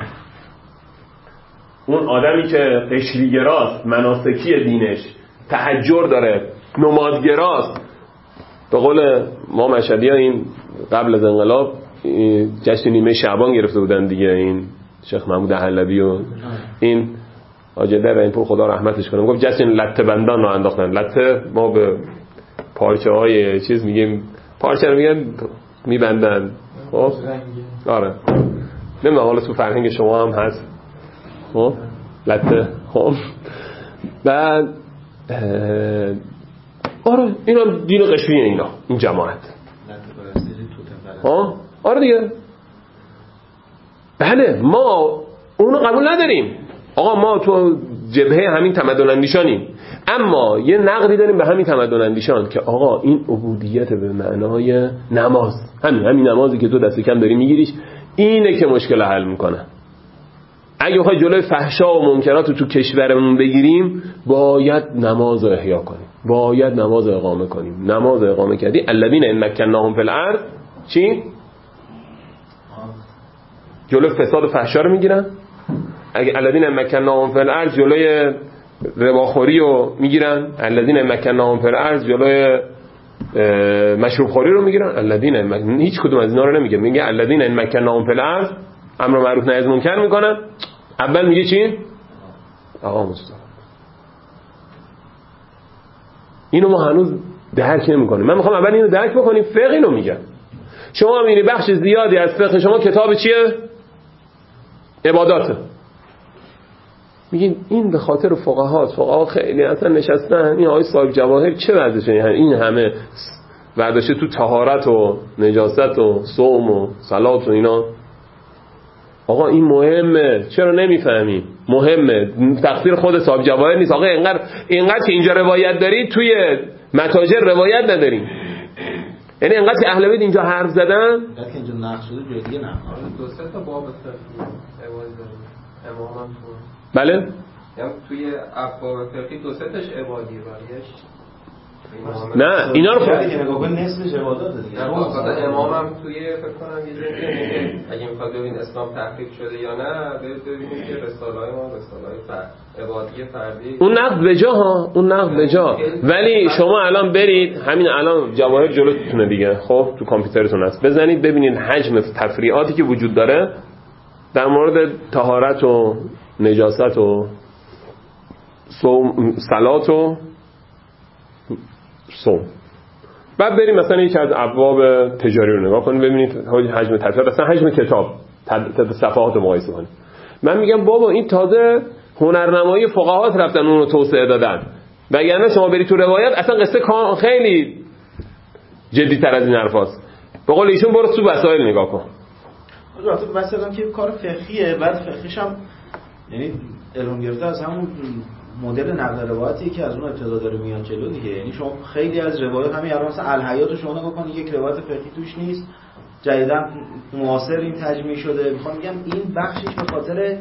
اون آدمی که قشریگراست، مناسکی دینش تحجر داره، نمادگراست. به قول ما مشهدی ها این قبل از انقلاب جشن نیمه شعبان گرفته بودن دیگه، این شیخ محمود حلبی و این آجده و این پور خدا رحمتش کنه، گفت جشن لته بندان رو انداختن. لته ما به پارچه های چیز میگیم، پارچه رو میگن میبندن. خب آره نمیدونم حالا تو فرهنگ شما هم هست. خب لته. خب بعد آره این هم دین قشریه اینا، این جماعت. آره دیگه. بله ما اونو قبول نداریم. آقا ما تو جبهه همین تمدن اندیشانیم، اما یه نقدی داریم به همین تمدن اندیشان که آقا این عبودیت به معنای نماز، همین نمازی که تو دست کم داری میگیریش، اینه که مشکل حل میکنه. اگه بخوای جلوی فحشا و منکرات رو تو کشورمون بگیریم، باید نماز رو احیا کنیم، باید نماز اقامه کنیم. نماز اقامه کردی الذین ان مکناهم فی الارض چی؟ جلوی فساد و فحشا رو میگیرن. اگه الذین ان مکناهم فی الارض جلوی رباخوری رو میگیرن، الذین ان مکناهم فی الارض جلوی مشروب خوری رو میگیرن. الذین هیچ کدوم از اینا رو نمیگه، میگه الذین ان مکناهم فی الارض امر معروف نهی از منکر میکنن. اول میگه چی؟ آقا مستقیم. اینو ما هنوز درک نمیکنیم. من میخوام اول اینو درک بکنیم. فقه اینو میگه. شما میبینی بخش زیادی از فقه شما کتاب چیه؟ عباداته. میگین این به خاطر فقها خیلی اصلا نشستن این آقای صاحب جواهر چه وضعشه، این همه ورداشه تو طهارت و نجاست و صوم و صلات و اینا. آقا این مهمه، چرا نمیفهمیم؟ مهمه، تقصیر خود صاحب جواهر نیست. آقا اینقدر که اینجا روایت دارید توی متاجر روایت نداریم. یعنی اینقدر که اهل بیت اینجا حرف زدن، اینقدر که اینجا نقش شده جای دیگه نه. دو سه تا باب فقهی روایت داریم. امام بله؟ یعنی توی ابواب فقهی دو سه تاش عبادی باریش نه اینا رو دیگه نگاه کن نصف عبادات دیگه. امامم توی فکر کنم یه جایی اگه میخواد ببین اسلام تحقیق شده یا نه برید ببینید که رساله‌های ما رساله‌های عبادی فردی اون نقد به جا ها، اون نقد به جا. ولی شما الان برید همین الان جواهر جلوتونه دیگه، خب تو کامپیوترتون هست، بزنید ببینید حجم تفریعاتی که وجود داره در مورد طهارت و نجاست و صلات و صوم. بعد بریم مثلا یکی از ابواب تجاری رو نگاه کنید ببینید حجم تفریعات، اصلا حجم کتاب تعداد صفحات رو مقایسه کنید. من میگم بابا این تازه هنرنمایی فقهات رفتن اون رو توسعه دادن، وگرنه شما برید تو روایت اصلا قصه خیلی جدی تر از این حرفاست. به قول ایشون برو تو وسایل نگاه کن. البته مثلا که کار فقهیه، بعد فقهیش هم یعنی علم گرفته از همون مدل نقل روایتی که از اون ابتدا داره میاد جلو دیگه. یعنی شما خیلی از روایات همین الان مثلا الحیات رو شما نگاه کنید یک روایت فقهی توش نیست، جدیداً معاصر این تجمیع شده. میخوام بگم این بخشش به خاطر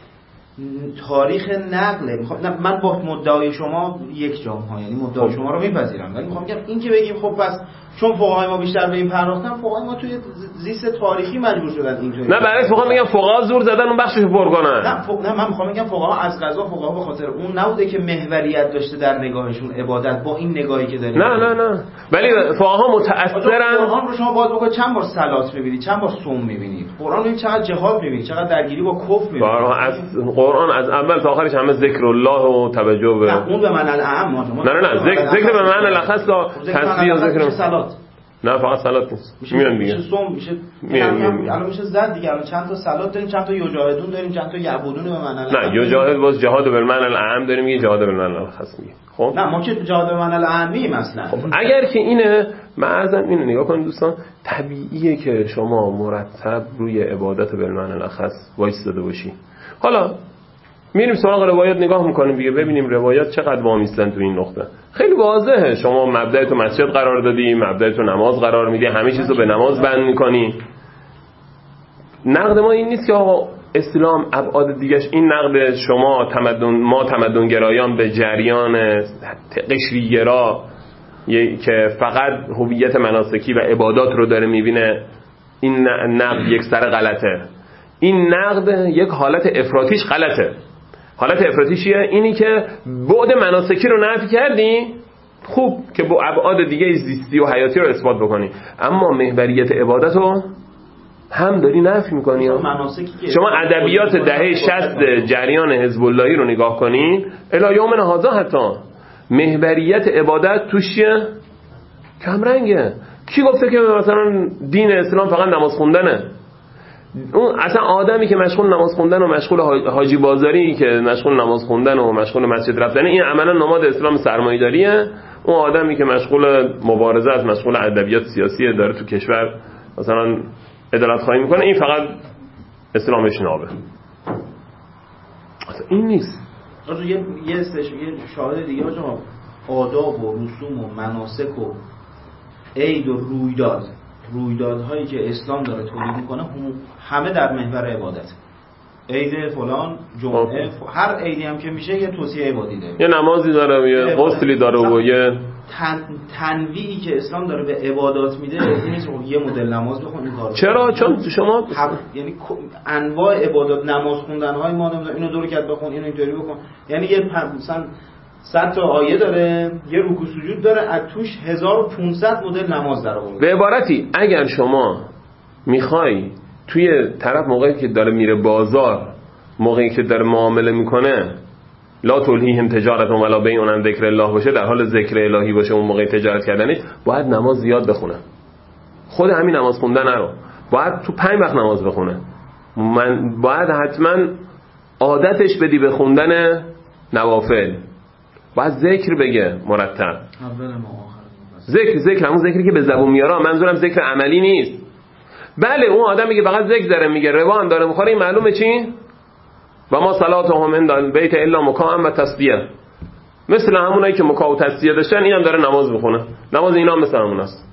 تاریخ نقله. من با مدعای شما یک جام ها، یعنی مدعای شما رو میپذیرم، ولی میخوام بگم این که بگیم خب پس چون فقهای ما بیشتر به این پرداختن، فقهای ما توی زیست تاریخی مجبور شدن اینطوری. نه برعکس میخوام بگم فقها زور زدن اون بخشش پر کنن. نه من میخوام بگم فقها از قضا فقها به خاطر اون نبوده که محوریت داشته در نگاهشون عبادت با این نگاهی که داریم. نه ولی فقها متأثرن. قرآن رو شما باز بگو چند بار صلات می‌بینید، چند بار صوم می‌بینید، قرآن رو چقدر جهاد می‌بینید، چقدر درگیری با کفر می‌بینید. قرآن از اول تا آخرش همه ذکر الله و توجه به اون به معنی اعم. نه ذکر به معنی لخص تصویر و ذکر صلات. نه فقط صلات نیست، میان دیگه میشه صوم، میشه الان میشه زد دیگه. الان چند تا صلات داریم، چند تا یجاهدون داریم، چند تا یعبدون به معنی نه یجاهد باز جهاد بالمعنی الاعم داریم، یه جهاد بالمعنی الخاص میگه. خب نه ما که جهاد بالمعنی الاعمی مثلا. خب اگر که اینه معظم اینو نگاه کنید دوستان، طبیعیه که شما مرتب روی عبادت بالمعنی الخاص وایساده باشی. حالا میریم سراغ روایت نگاه میکنیم دیگه، ببینیم روایت چقدر وامیستن تو این نقطه. خیلی واضحه، شما مبدأ تو مسجد قرار دادی، مبدأ تو نماز قرار میدی، همه چیزو به نماز بند میکنی. نقد ما این نیست که آقا اسلام ابعاد دیگهش، این نقد شما ما تمدن گرایان به جریان قشریگرا که فقط هویت مناسکی و عبادات رو داره میبینه، این نقد یک سر غلطه. این نقد یک حالت افراطیش غلطه. حالت افراطیشیه اینی که بعد مناسکی رو نفی کردی، خوب که با ابعاد دیگه زیستی و حیاتی رو اثبات بکنی، اما محوریت عبادت رو هم داری نفی میکنی. شما ادبیات دهه 60 جریان حزب اللهی رو نگاه کنین الی یومنا هذا، حتی محوریت عبادت توشیه کمرنگه. کی گفته که مثلا دین اسلام فقط نماز خوندنه؟ اون اصلا آدمی که مشغول نماز خوندن و مشغول حاجی بازاری که مشغول نماز خوندن و مشغول مسجد رفتن، این عملا نماد اسلام سرمایه‌داریه. اون آدمی که مشغول مبارزه است، مشغول ادبیات سیاسی داره تو کشور مثلا عدالت خواهی میکنه، این فقط اسلامش نابه. اصلا این نیست. یه شاهد دیگه آجا، آداب و رسوم و مناسک و عید و رویدادهایی که اسلام داره تولید میکنه همه در محور عبادت. عید فلان، جمعه، هر عیدی هم که میشه یه توصیه عبادی داره، یه نمازی داره، یه غسلی داره و یه تنویعی که اسلام داره به عبادات میده. این نیست یه مدل نماز بخون این کارو. چرا؟ چون شما یعنی انواع عبادات، نماز خوندن های ما نمیدونم اینو دور کرد بخون، اینو اینطوری بکن، یعنی یه مثلا 100 تا آیه داره، یه رکوع سجود داره، از توش 1500 مدل نماز در آورده. به عبارتی اگر شما میخوای توی طرف موقعی که داره میره بازار، موقعی که داره معامله میکنه، لا تلهیهم تجارت ولا بیع عن ذکر الله باشه، در حال ذکر الهی باشه، اون موقع تجارت کردنش، باید نماز زیاد بخونه. خود همین نماز خوندن رو باید تو 5 وقت نماز بخونه. من باید حتما عادتش بدی به خوندن نوافل، باید ذکر بگه مرتب. ذکر همون ذکری که به زبون میاره، منظورم ذکر عملی نیست. بله اون آدمی که فقط ذکر داره میگه، روا هم داره میخوره، این معلومه چی؟ و ما صلاتهم عند البیت الا مکاء و تصدیه، مثل همونایی که مکاء و تصدیه داشتن اینم داره نماز میخونه. نماز اینا هم مثل همون است،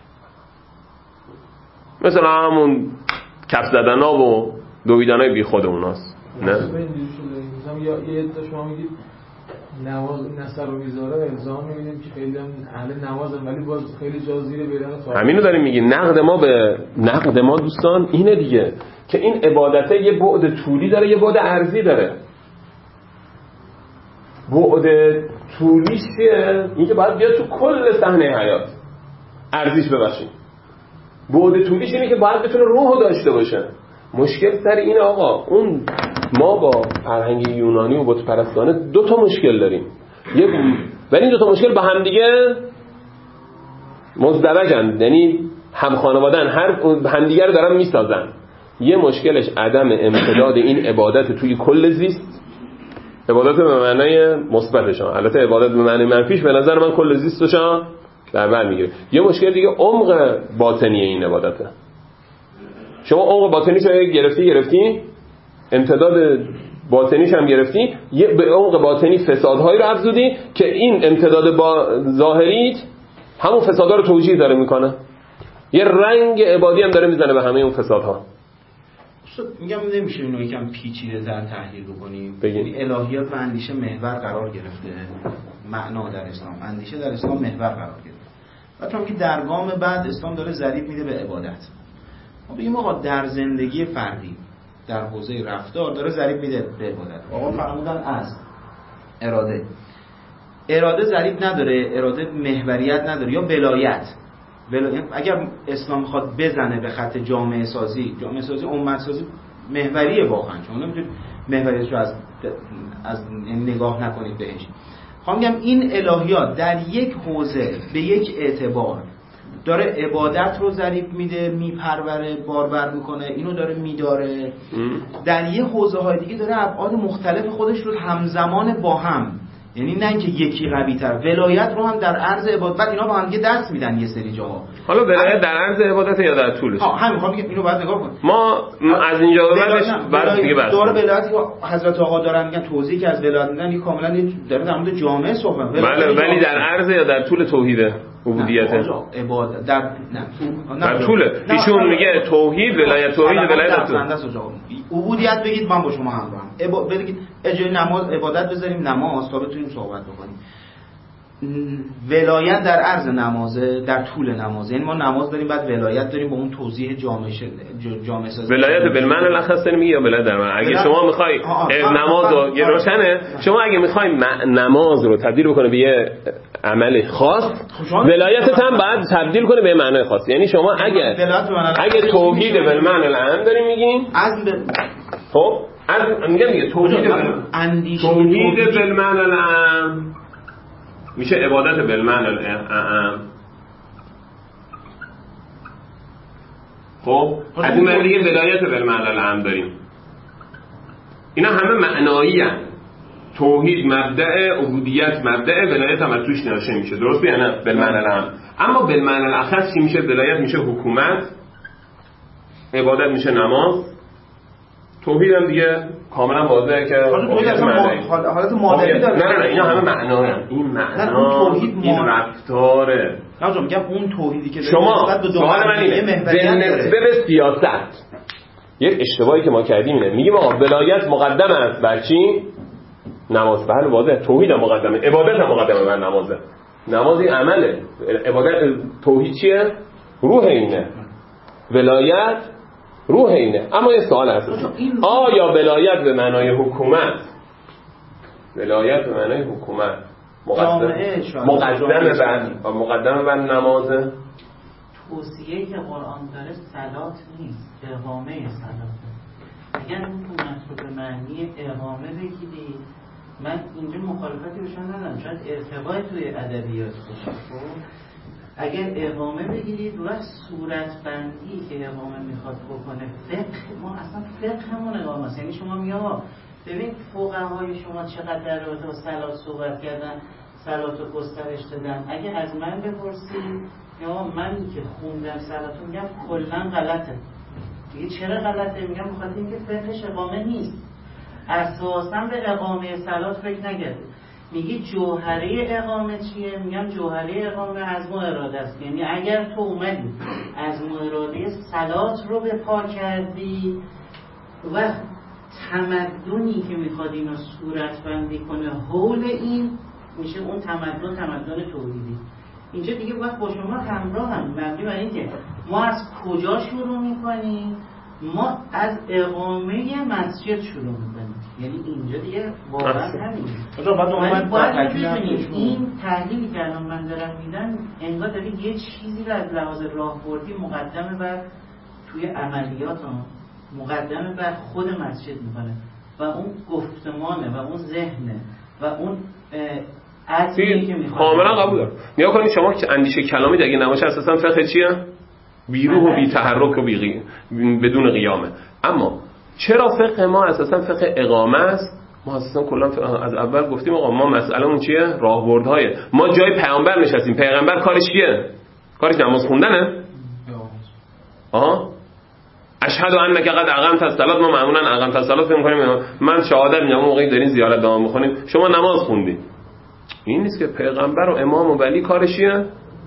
مثل همون کف زدنا و دویدنای بی خود اوناست. نه یا یه تا شما میگید نماز اون نصر رو میذاره الزام می‌بینیم که خیلی هم اهل نمازن ولی باز خیلی جا زیر بیرون تا همینو داریم میگیم. نقد ما دوستان اینه دیگه که این عبادته یه بعد طولی داره، یه بعد عرضی داره. بعد طولیش چیه؟ این که باید بیاد تو کل صحنه حیات. عرضیش ببخشید. بعد طولیش اینه که باید بتونه روحو داشته باشه. مشکل سر اینه آقا، اون ما با فرهنگ یونانی و بت پرستانه دو تا مشکل داریم. ولی این دو تا مشکل با هم دیگه مزدوجن، یعنی هم خانوادن، هم دیگه رو دارن میسازن. یه مشکلش عدم امتداد این عبادت توی کل زیست، عبادت به معنای مثبتش، البته عبادت به معنای منفیش به نظر من کل زیستش در بر میگیره. یه مشکل دیگه عمق باطنی این عبادته. شما عمق باطنیش رو گرفتی امتداد باطنیش هم گرفتی، به عمق باطنی فسادهایی رو افزودی که این امتداد با ظاهریت همون فسادها رو توجیه داره میکنه، یه رنگ عبادی هم داره میزنه به همه اون فسادها. میگم نمیشه اینو یکم پیچیده تر تحلیل بکنیم. بگین الهیات و اندیشه محور قرار گرفته، معنا در اسلام، اندیشه در اسلام محور قرار گرفته. بعد هم که در گام بعد اسلام داره ضریب میده به عبادت. ما بگیم آقا در زندگی فردی در حوزه رفتار داره ضریب میده به عبادت. آقا فرمودن از اراده ضریب نداره، اراده محوریت نداره یا ولایت. اگر اسلام میخواد بزنه به خط جامعه سازی امت سازی محوریه واقعا، چون نمیتونید محوریتش رو از نگاه نکنید بهش. میگم این الهیات در یک حوزه به یک اعتبار داره عبادت رو ضریب میده، میپروره، باربر میکنه، اینو داره میداره. در یه حوزه های دیگه داره ابعاد مختلف خودش رو همزمان با هم، یعنی نه اینکه یکی قوی تر، ولایت رو هم در عرض عبادت اینا با هم دیگه دست میدن یه سری جاها. حالا ولایت در عرض عبادت یا در طولش؟ همین میخوام بگم اینو باید نگاه کن. ما از اینجا به بعد دیگه بحث داره ولایت که حضرت آقا دارن میگن توضیحی که از ولایت میدن این کاملا داره در مورد جامعه صحبت. ولی در عرض یا در طول توحیده عبودیت؟ عبادت در طول. ایشون میگه توحید، ولایت توحید، ولایت عبودیت بگید من با شما همراهم. بگید اجای نماز عبادت بذاریم نماز تا بتونیم صحبت بکنیم. ولایت در عرض نمازه، در طول نمازه، یعنی ما نماز داریم بعد ولایت داریم با اون توضیح جامعه سازی. ولایت بالمعنی الاخص میگه یا ولایت در معنی؟ اگه شما میخوای نماز رو یه روشنه، شما اگه میخوای نماز رو تبدیل بکنه به یه عمل خاص، ولایتت هم باید تبدیل کنه به معنای خاص. یعنی شما اگه توحید بالمعنی العام داریم میگیم، خب میگم دیگه توحید بالمعنی العام میشه عبادت بالمعنی العام. خب از این معنی دیگه ولایت بالمعنی العام داریم. اینا همه معنایی هست. توحید مبدأ، عبودیت مبدأ، ولایت هم از توش ناشه میشه. درسته یا نه؟ بالمعنی العام. اما بالمعنی الاخص چی میشه؟ ولایت میشه حکومت، عبادت میشه نماز، توحید هم دیگه کاملا واضحه که حالت مادری داره. نه اینا همه معناه هم. این معنا این رفتاره. نه میگم اون توحیدی که شما سوال من اینه به نسبه به سیاست یک اشتباهی که ما کردیم اینه، میگیم آقا ولایت مقدم است بر چی؟ نماز. بله واضحه. توحید هم مقدمه، عبادت هم مقدمه بر نمازه. نماز این عمله، عبادت توحید چیه؟ روح اینه، ولایت روح اینه. اما یه سوال هست، آیا ولایت به معنای حکومت، ولایت به معنای حکومت مقدمه بر نمازه؟ توصیه‌ای که قرآن داره صلات نیست، اقامه صلاته. اگر حکومت رو به معنی اقامه بگیری، من اینجا مخالفتی بهشون ندارم، شاید ارتقای توی ادبیات باشه. اگر اقامه بگیرید و صورت بندی که اقامه میخواد بکنه فقه، ما اصلا فقه همون اقامه است. یعنی شما میگم ببین فقهای شما چقدر در رابطه با صلات صحبت کردن، صلات رو گسترش دادن. اگه از من بپرسید یا من که خوندم صلاتو میگم کلا غلطه. دیگه چرا غلطه؟ میگم بخاطر اینکه فقهش اقامه نیست، اساسا به اقامه صلات فکر نکرده. میگی جوهره اقامه چیه؟ میگم جوهره اقامه عزم و اراده است. یعنی اگر تو اومدی عزم و اراده صلات رو به پا کردی و تمدنی که میخواد اینو صورت بندی کنه حول این میشه اون تمدن توحیدی. اینجا دیگه باید با شما همراه هم مبنی بر این که ما از کجا شروع میکنیم؟ ما از اقامه مسجد شروع میکنیم. یعنی اینجا دیگه واقعا همین باید ببینیم این تحلیلی که الان من دارم میدم انگار داره یه چیزی رو از لحاظ راهبردی مقدمه بر توی عملیات مقدمه بر خود مسجد میکنه و اون گفتمانه و اون ذهنه و اون عزمی که میخواد. کاملا قبول دارم. نیا کنید شما که اندیشه کلامی دیگه نباشه اساسا فقه چیه؟ بی روح و بی تحرک و بدون قیامه. اما چرا فقه ما اساسا فقه اقامه است؟ ما اساسا کلا از اول گفتیم آقا ما مسئلهمون چیه؟ راهبردهای. ما جای پیامبر نشستیم. پیغمبر کارش چیه؟ کارش نماز خوندنه؟ آها. اشهد انک قد اقمت الصلاه. ما معمولا اقمت الصلاه فکر می‌کنیم من شهادت میدم موقعی دارین زیارت دام می‌خونیم شما نماز خوندی. این نیست که پیغمبر و امام و ولی کارش چیه؟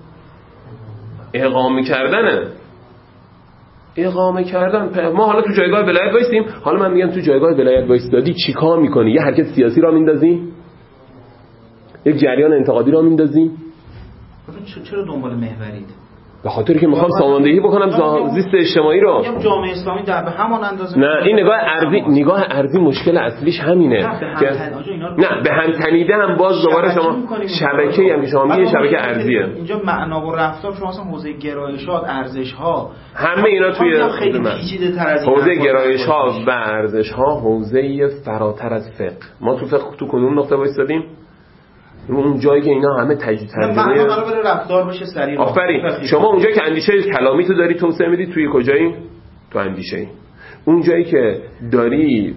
اقامه کردنه. اقامه کردن. ما حالا تو جایگاه ولایت وایسیم. حالا من میگم تو جایگاه ولایت وایسادی چیکار میکنی؟ یه حرکت سیاسی را میندازی؟ یک جریان انتقادی را میندازی؟ چرا دنبال محورید؟ به خاطر که میخوام ساماندهی بکنم زیست اجتماعی رو. میگم جامعه اسلامی در به همان اندازه. نه این نگاه ارضی مشکل اصلیش همینه. نه به هم تنیده هم باز دوباره شما شبکه‌ای هم که شما میگه شبکه ارضیه. اینجا معنا و رفتار شما اصلا حوزه گرایشات، ارزش‌ها همه اینا توی خیلی پیچیده‌تر از این. حوزه گرایش‌ها و ارزش‌ها حوزه فراتر از فقه. ما تو فقه تو کدوم نقطه وایسادیم؟ اون جایی که اینا همه ترجمه معنا قرار بره رفتار بشه سریع. آفرین. شما اونجایی که اندیشه کلامی تو داری توسعه میدی توی کجایی؟ تو اندیشه‌ای. اون جایی که داری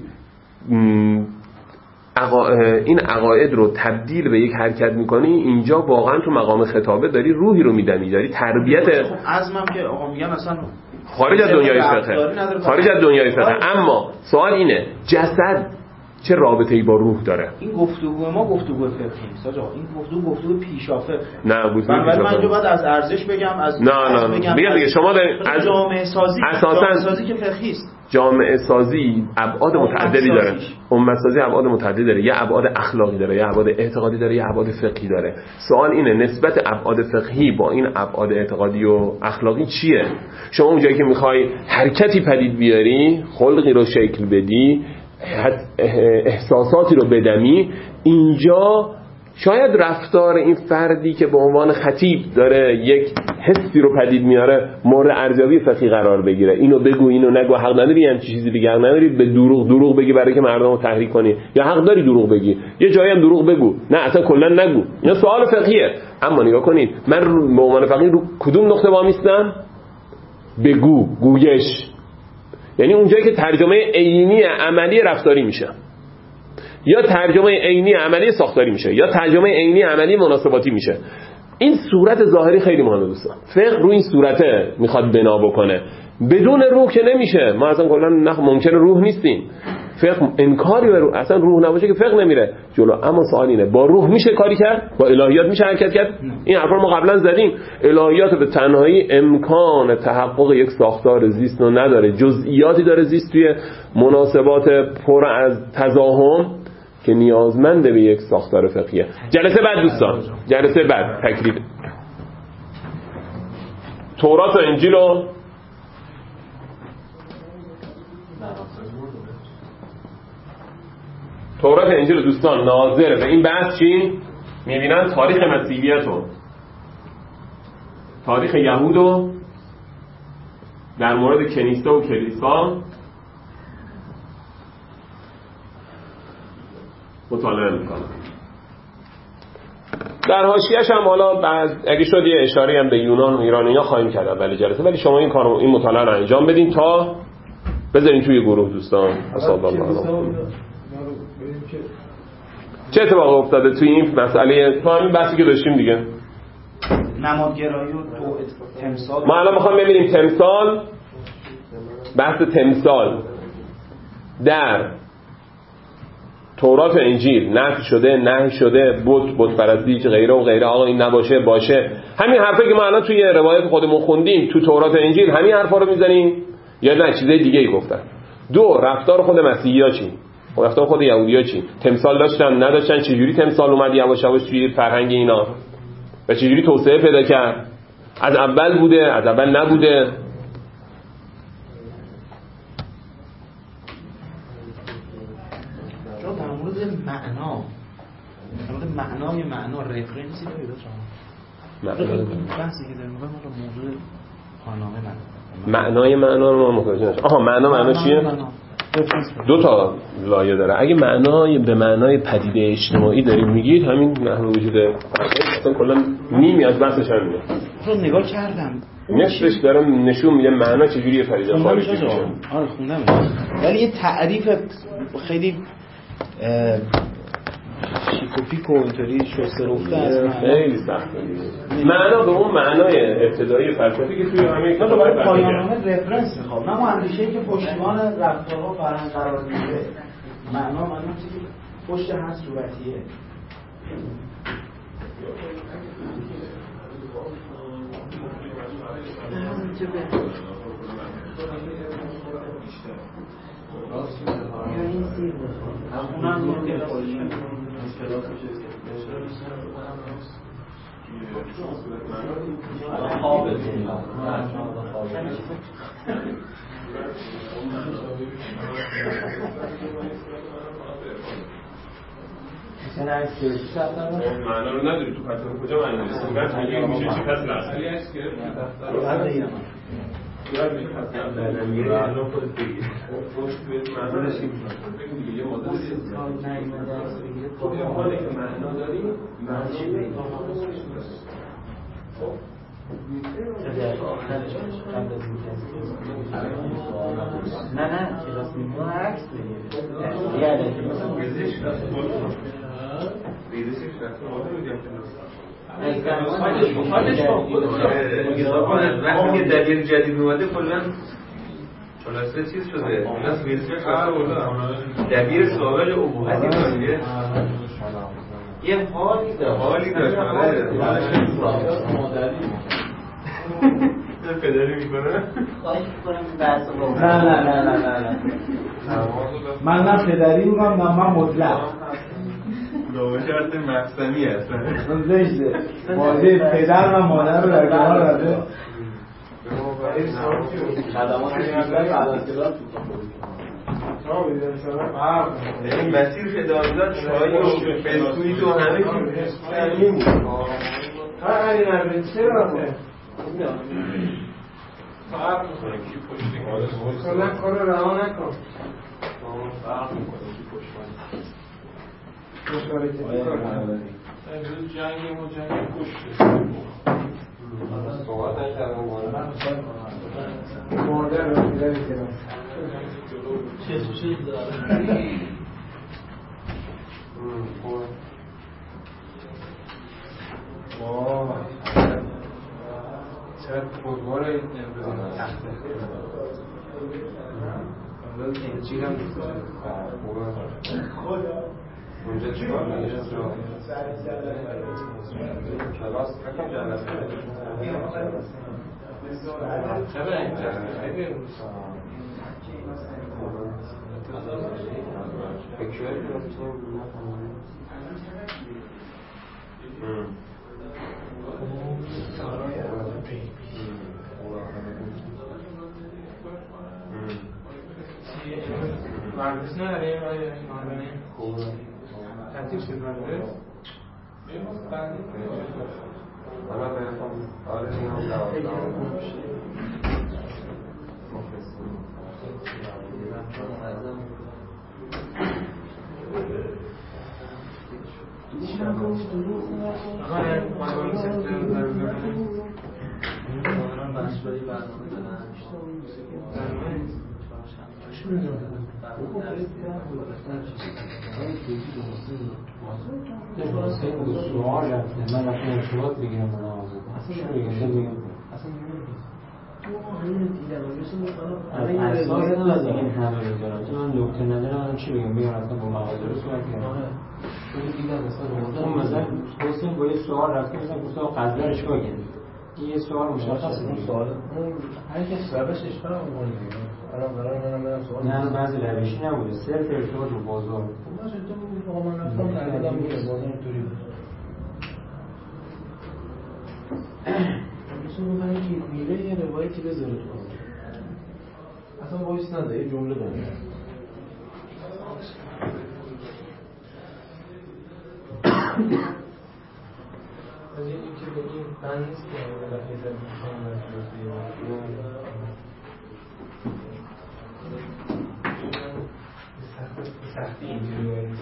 این عقاید رو تبدیل به یک حرکت میکنی اینجا واقعا تو مقام خطابه داری روحی رو میدنی، داری تربیت. خب عزمم که آقا میگن اصلا خارج از دنیای فقه، خارج از دنیای فقه. اما سوال اینه جسد چه رابطه‌ای با روح داره؟ این گفتگو ما گفتگو فقهی نیست آقا، این گفتگو پیشافه. نه گفتگو پیشافه. من اینجا باید از ارزش بگم، از نه دیگه شما از جامعه سازی، جامعه سازی که فقهی است. جامعه سازی ابعاد متعددی داره. امت سازی ابعاد متعددی داره. یه ابعاد اخلاقی داره، یه ابعاد اعتقادی داره، یه ابعاد فقهی داره. سوال اینه نسبت ابعاد فقهی با این ابعاد اعتقادی و اخلاقی چیه؟ شما اونجایی که میخوای حرکتی پدید بیاری، خلقی رو شکل بدی، احساساتی رو بدمی، اینجا شاید رفتار این فردی که به عنوان خطیب داره یک حسی رو پدید میاره مورد ارزیابی فقهی قرار بگیره. اینو بگو اینو نگو، حق نداری هم چیزی بگی، حق نداری به دروغ بگی برای که مردم رو تحریک کنی، یا حق داری دروغ بگی، یه جایی هم دروغ بگو، نه اصلا کلا نگو. اینا سوال فقهیه. اما نگاه کنید من به عنوان فقیه رو کدوم نقطه وامیستم؟ بگو، گویش. یعنی اونجایی که ترجمه عینی عملی رفتاری میشه، یا ترجمه عینی عملی ساختاری میشه، یا ترجمه عینی عملی مناسباتی میشه. این صورت ظاهری خیلی مهمه دوستان. فقه رو این صورته میخواد بنا بکنه. بدون روح که نمیشه. ما اصلا کلا ممکنه روح نیستیم. فقه انکاری به روح، اصلا روح نباشه که فقه نمیره جلو. اما سوال اینه با روح میشه کاری کرد؟ با الهیات میشه حرکت کرد؟ این حرفا ما قبلا زدیم. الهیات به تنهایی امکان تحقق یک ساختار زیست رو نداره. جزئیاتی داره زیست توی مناسبات پر از تزاحم که نیازمند به یک ساختار فقهیه. جلسه بعد دوستان، جلسه بعد تکلیف تورات و انجیل و تورات و انجیل دوستان ناظر به این بحث چی؟ میبینن تاریخ مسیحیت و تاریخ یهود و در مورد کنیسه و کلیسا مطالعه میکنم. در حاشیه‌اش هم حالا اگه شد یه اشاره هم به یونان و ایران اینا خواهیم کرد ولی جلسه. ولی شما این کارو این مطالعه رو انجام بدین تا بذارین توی گروه دوستان. چه اتفاقی افتاده توی این مسئله تو همین بحثی که داشتیم دیگه؟ نمادگرایی و تمثال. ما الان میخوام ببینیم تمثال، بحث تمثال در تورات و انجیل نفی شده، نهی شده، بت پرستی غیره و غیره. آقا این نباشه، باشه. همین حرفایی که ما الان توی روایت خودمون خوندیم تو تورات و انجیل همین حرفا رو میزنیم یا نه چیزای دیگه ای گفتن؟ دو، رفتار خود مسیحی‌ها چی؟ رفتار خود یهودی‌ها چی؟ تمثال داشتن نداشتن؟ چجوری تمثال اومد یواش یواش توی فرهنگ اینا و چجوری توسعه پیدا کرد؟ از اول بوده، از اول نبوده؟ چون در مورد معنا رفرنسی دارید شما؟ بحثی که در مورد موضوع پانامه معنای معنا رو متوجه نشد. آها معنا چیه؟ دو تا لایه داره. اگه معنای به معنای پدیده اجتماعی داریم میگید همین محو وجوده اصلا کلا نیمی از بحثش همینه. رو نگاه کردم نصفش دارم نشون میده معنا چجوریه پدیده خارجی میشه. آره خوندم ولی یه تعریف خیلی شیکوپیک و اینطوری شسته رفته از خیلی سخته. معنا به اون معنای ابتدایی فلسفی که توی همه کتاب برای پایان‌نامه رفرنس میخوام. اما اندیشه‌ای که پشتیبان رفتارها فرهنگ قرار میگیره معنا چیزی که پشت هر صورتیه. معنا رو نداری تو فلسفه کجا معنا نیست؟ بعد میگه میشه چی پس اصلی است که نه کلاس میمون عکس بگیره یعنی مثلا وقتی که دبیر جدید اومده کلا خلاصه چیز شده کلاس ویزیت دبیر سابق ابهتی داره یه حالی داره پدری میکنه؟ خواهش میکنم بحث رو نه من نه پدری میکنم نه من مطلق دو شرط مقسمی هست زشته واژه پدر و مادر رو در کنار رده خدمات بیشتر علاقه‌دار این مسیر که دارد شایی و فیسبوک و همه که میمون این نرده چرا فرق میکنه کی پشت کلا کار رها نکن فرق میکنه کی پشت امروز جنگ و جنگ کشته صحبت نکردم مادر رو میدن کنم چیز داره چقدر فوتبال امروز تخته امروز انجیل هم اونجا چیکار می‌کنی؟ کلاس فکر جلسه چرا این جلسه مهندس نداریم خوبه تحتیل شد مهندس حالا بهتون آره این هم سوال رفته من رفتم ارتباط بگیرم با نوازه اصلا بگم از اساس این همه رو دارم چون من نکته ندارم من چی بگم بیان رفتم با مغازه رو صورت کردم اون مثلا حسین با یه سوال رفته مثلا گفته قضا رو چیکار کردی این یه سوال مشخصه اون سوال هر که سببش اشکال نه بعضی روشی نبوده، صرف ارتباط با بازار. مثلا تو میگی آقا من رفتم خریدم میره بازار اینطوری بود. مثلا من که میره یه روایتی بذاره تو اصلا وایس نده، یه جمله بنده. از این که به این بند نیست که همه دفعه در میشن به سختی اینجوری باید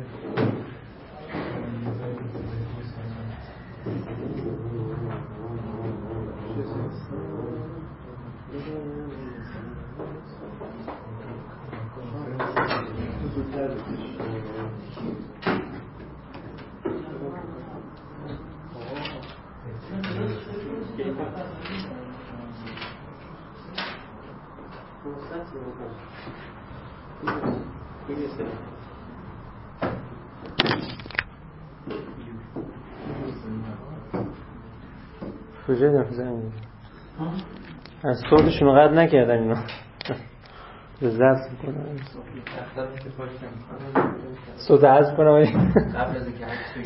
کجا نفزنی؟ از صوتشون قد نکردن اینا زفت میکنن صوت عزب کنم قبل از اینکه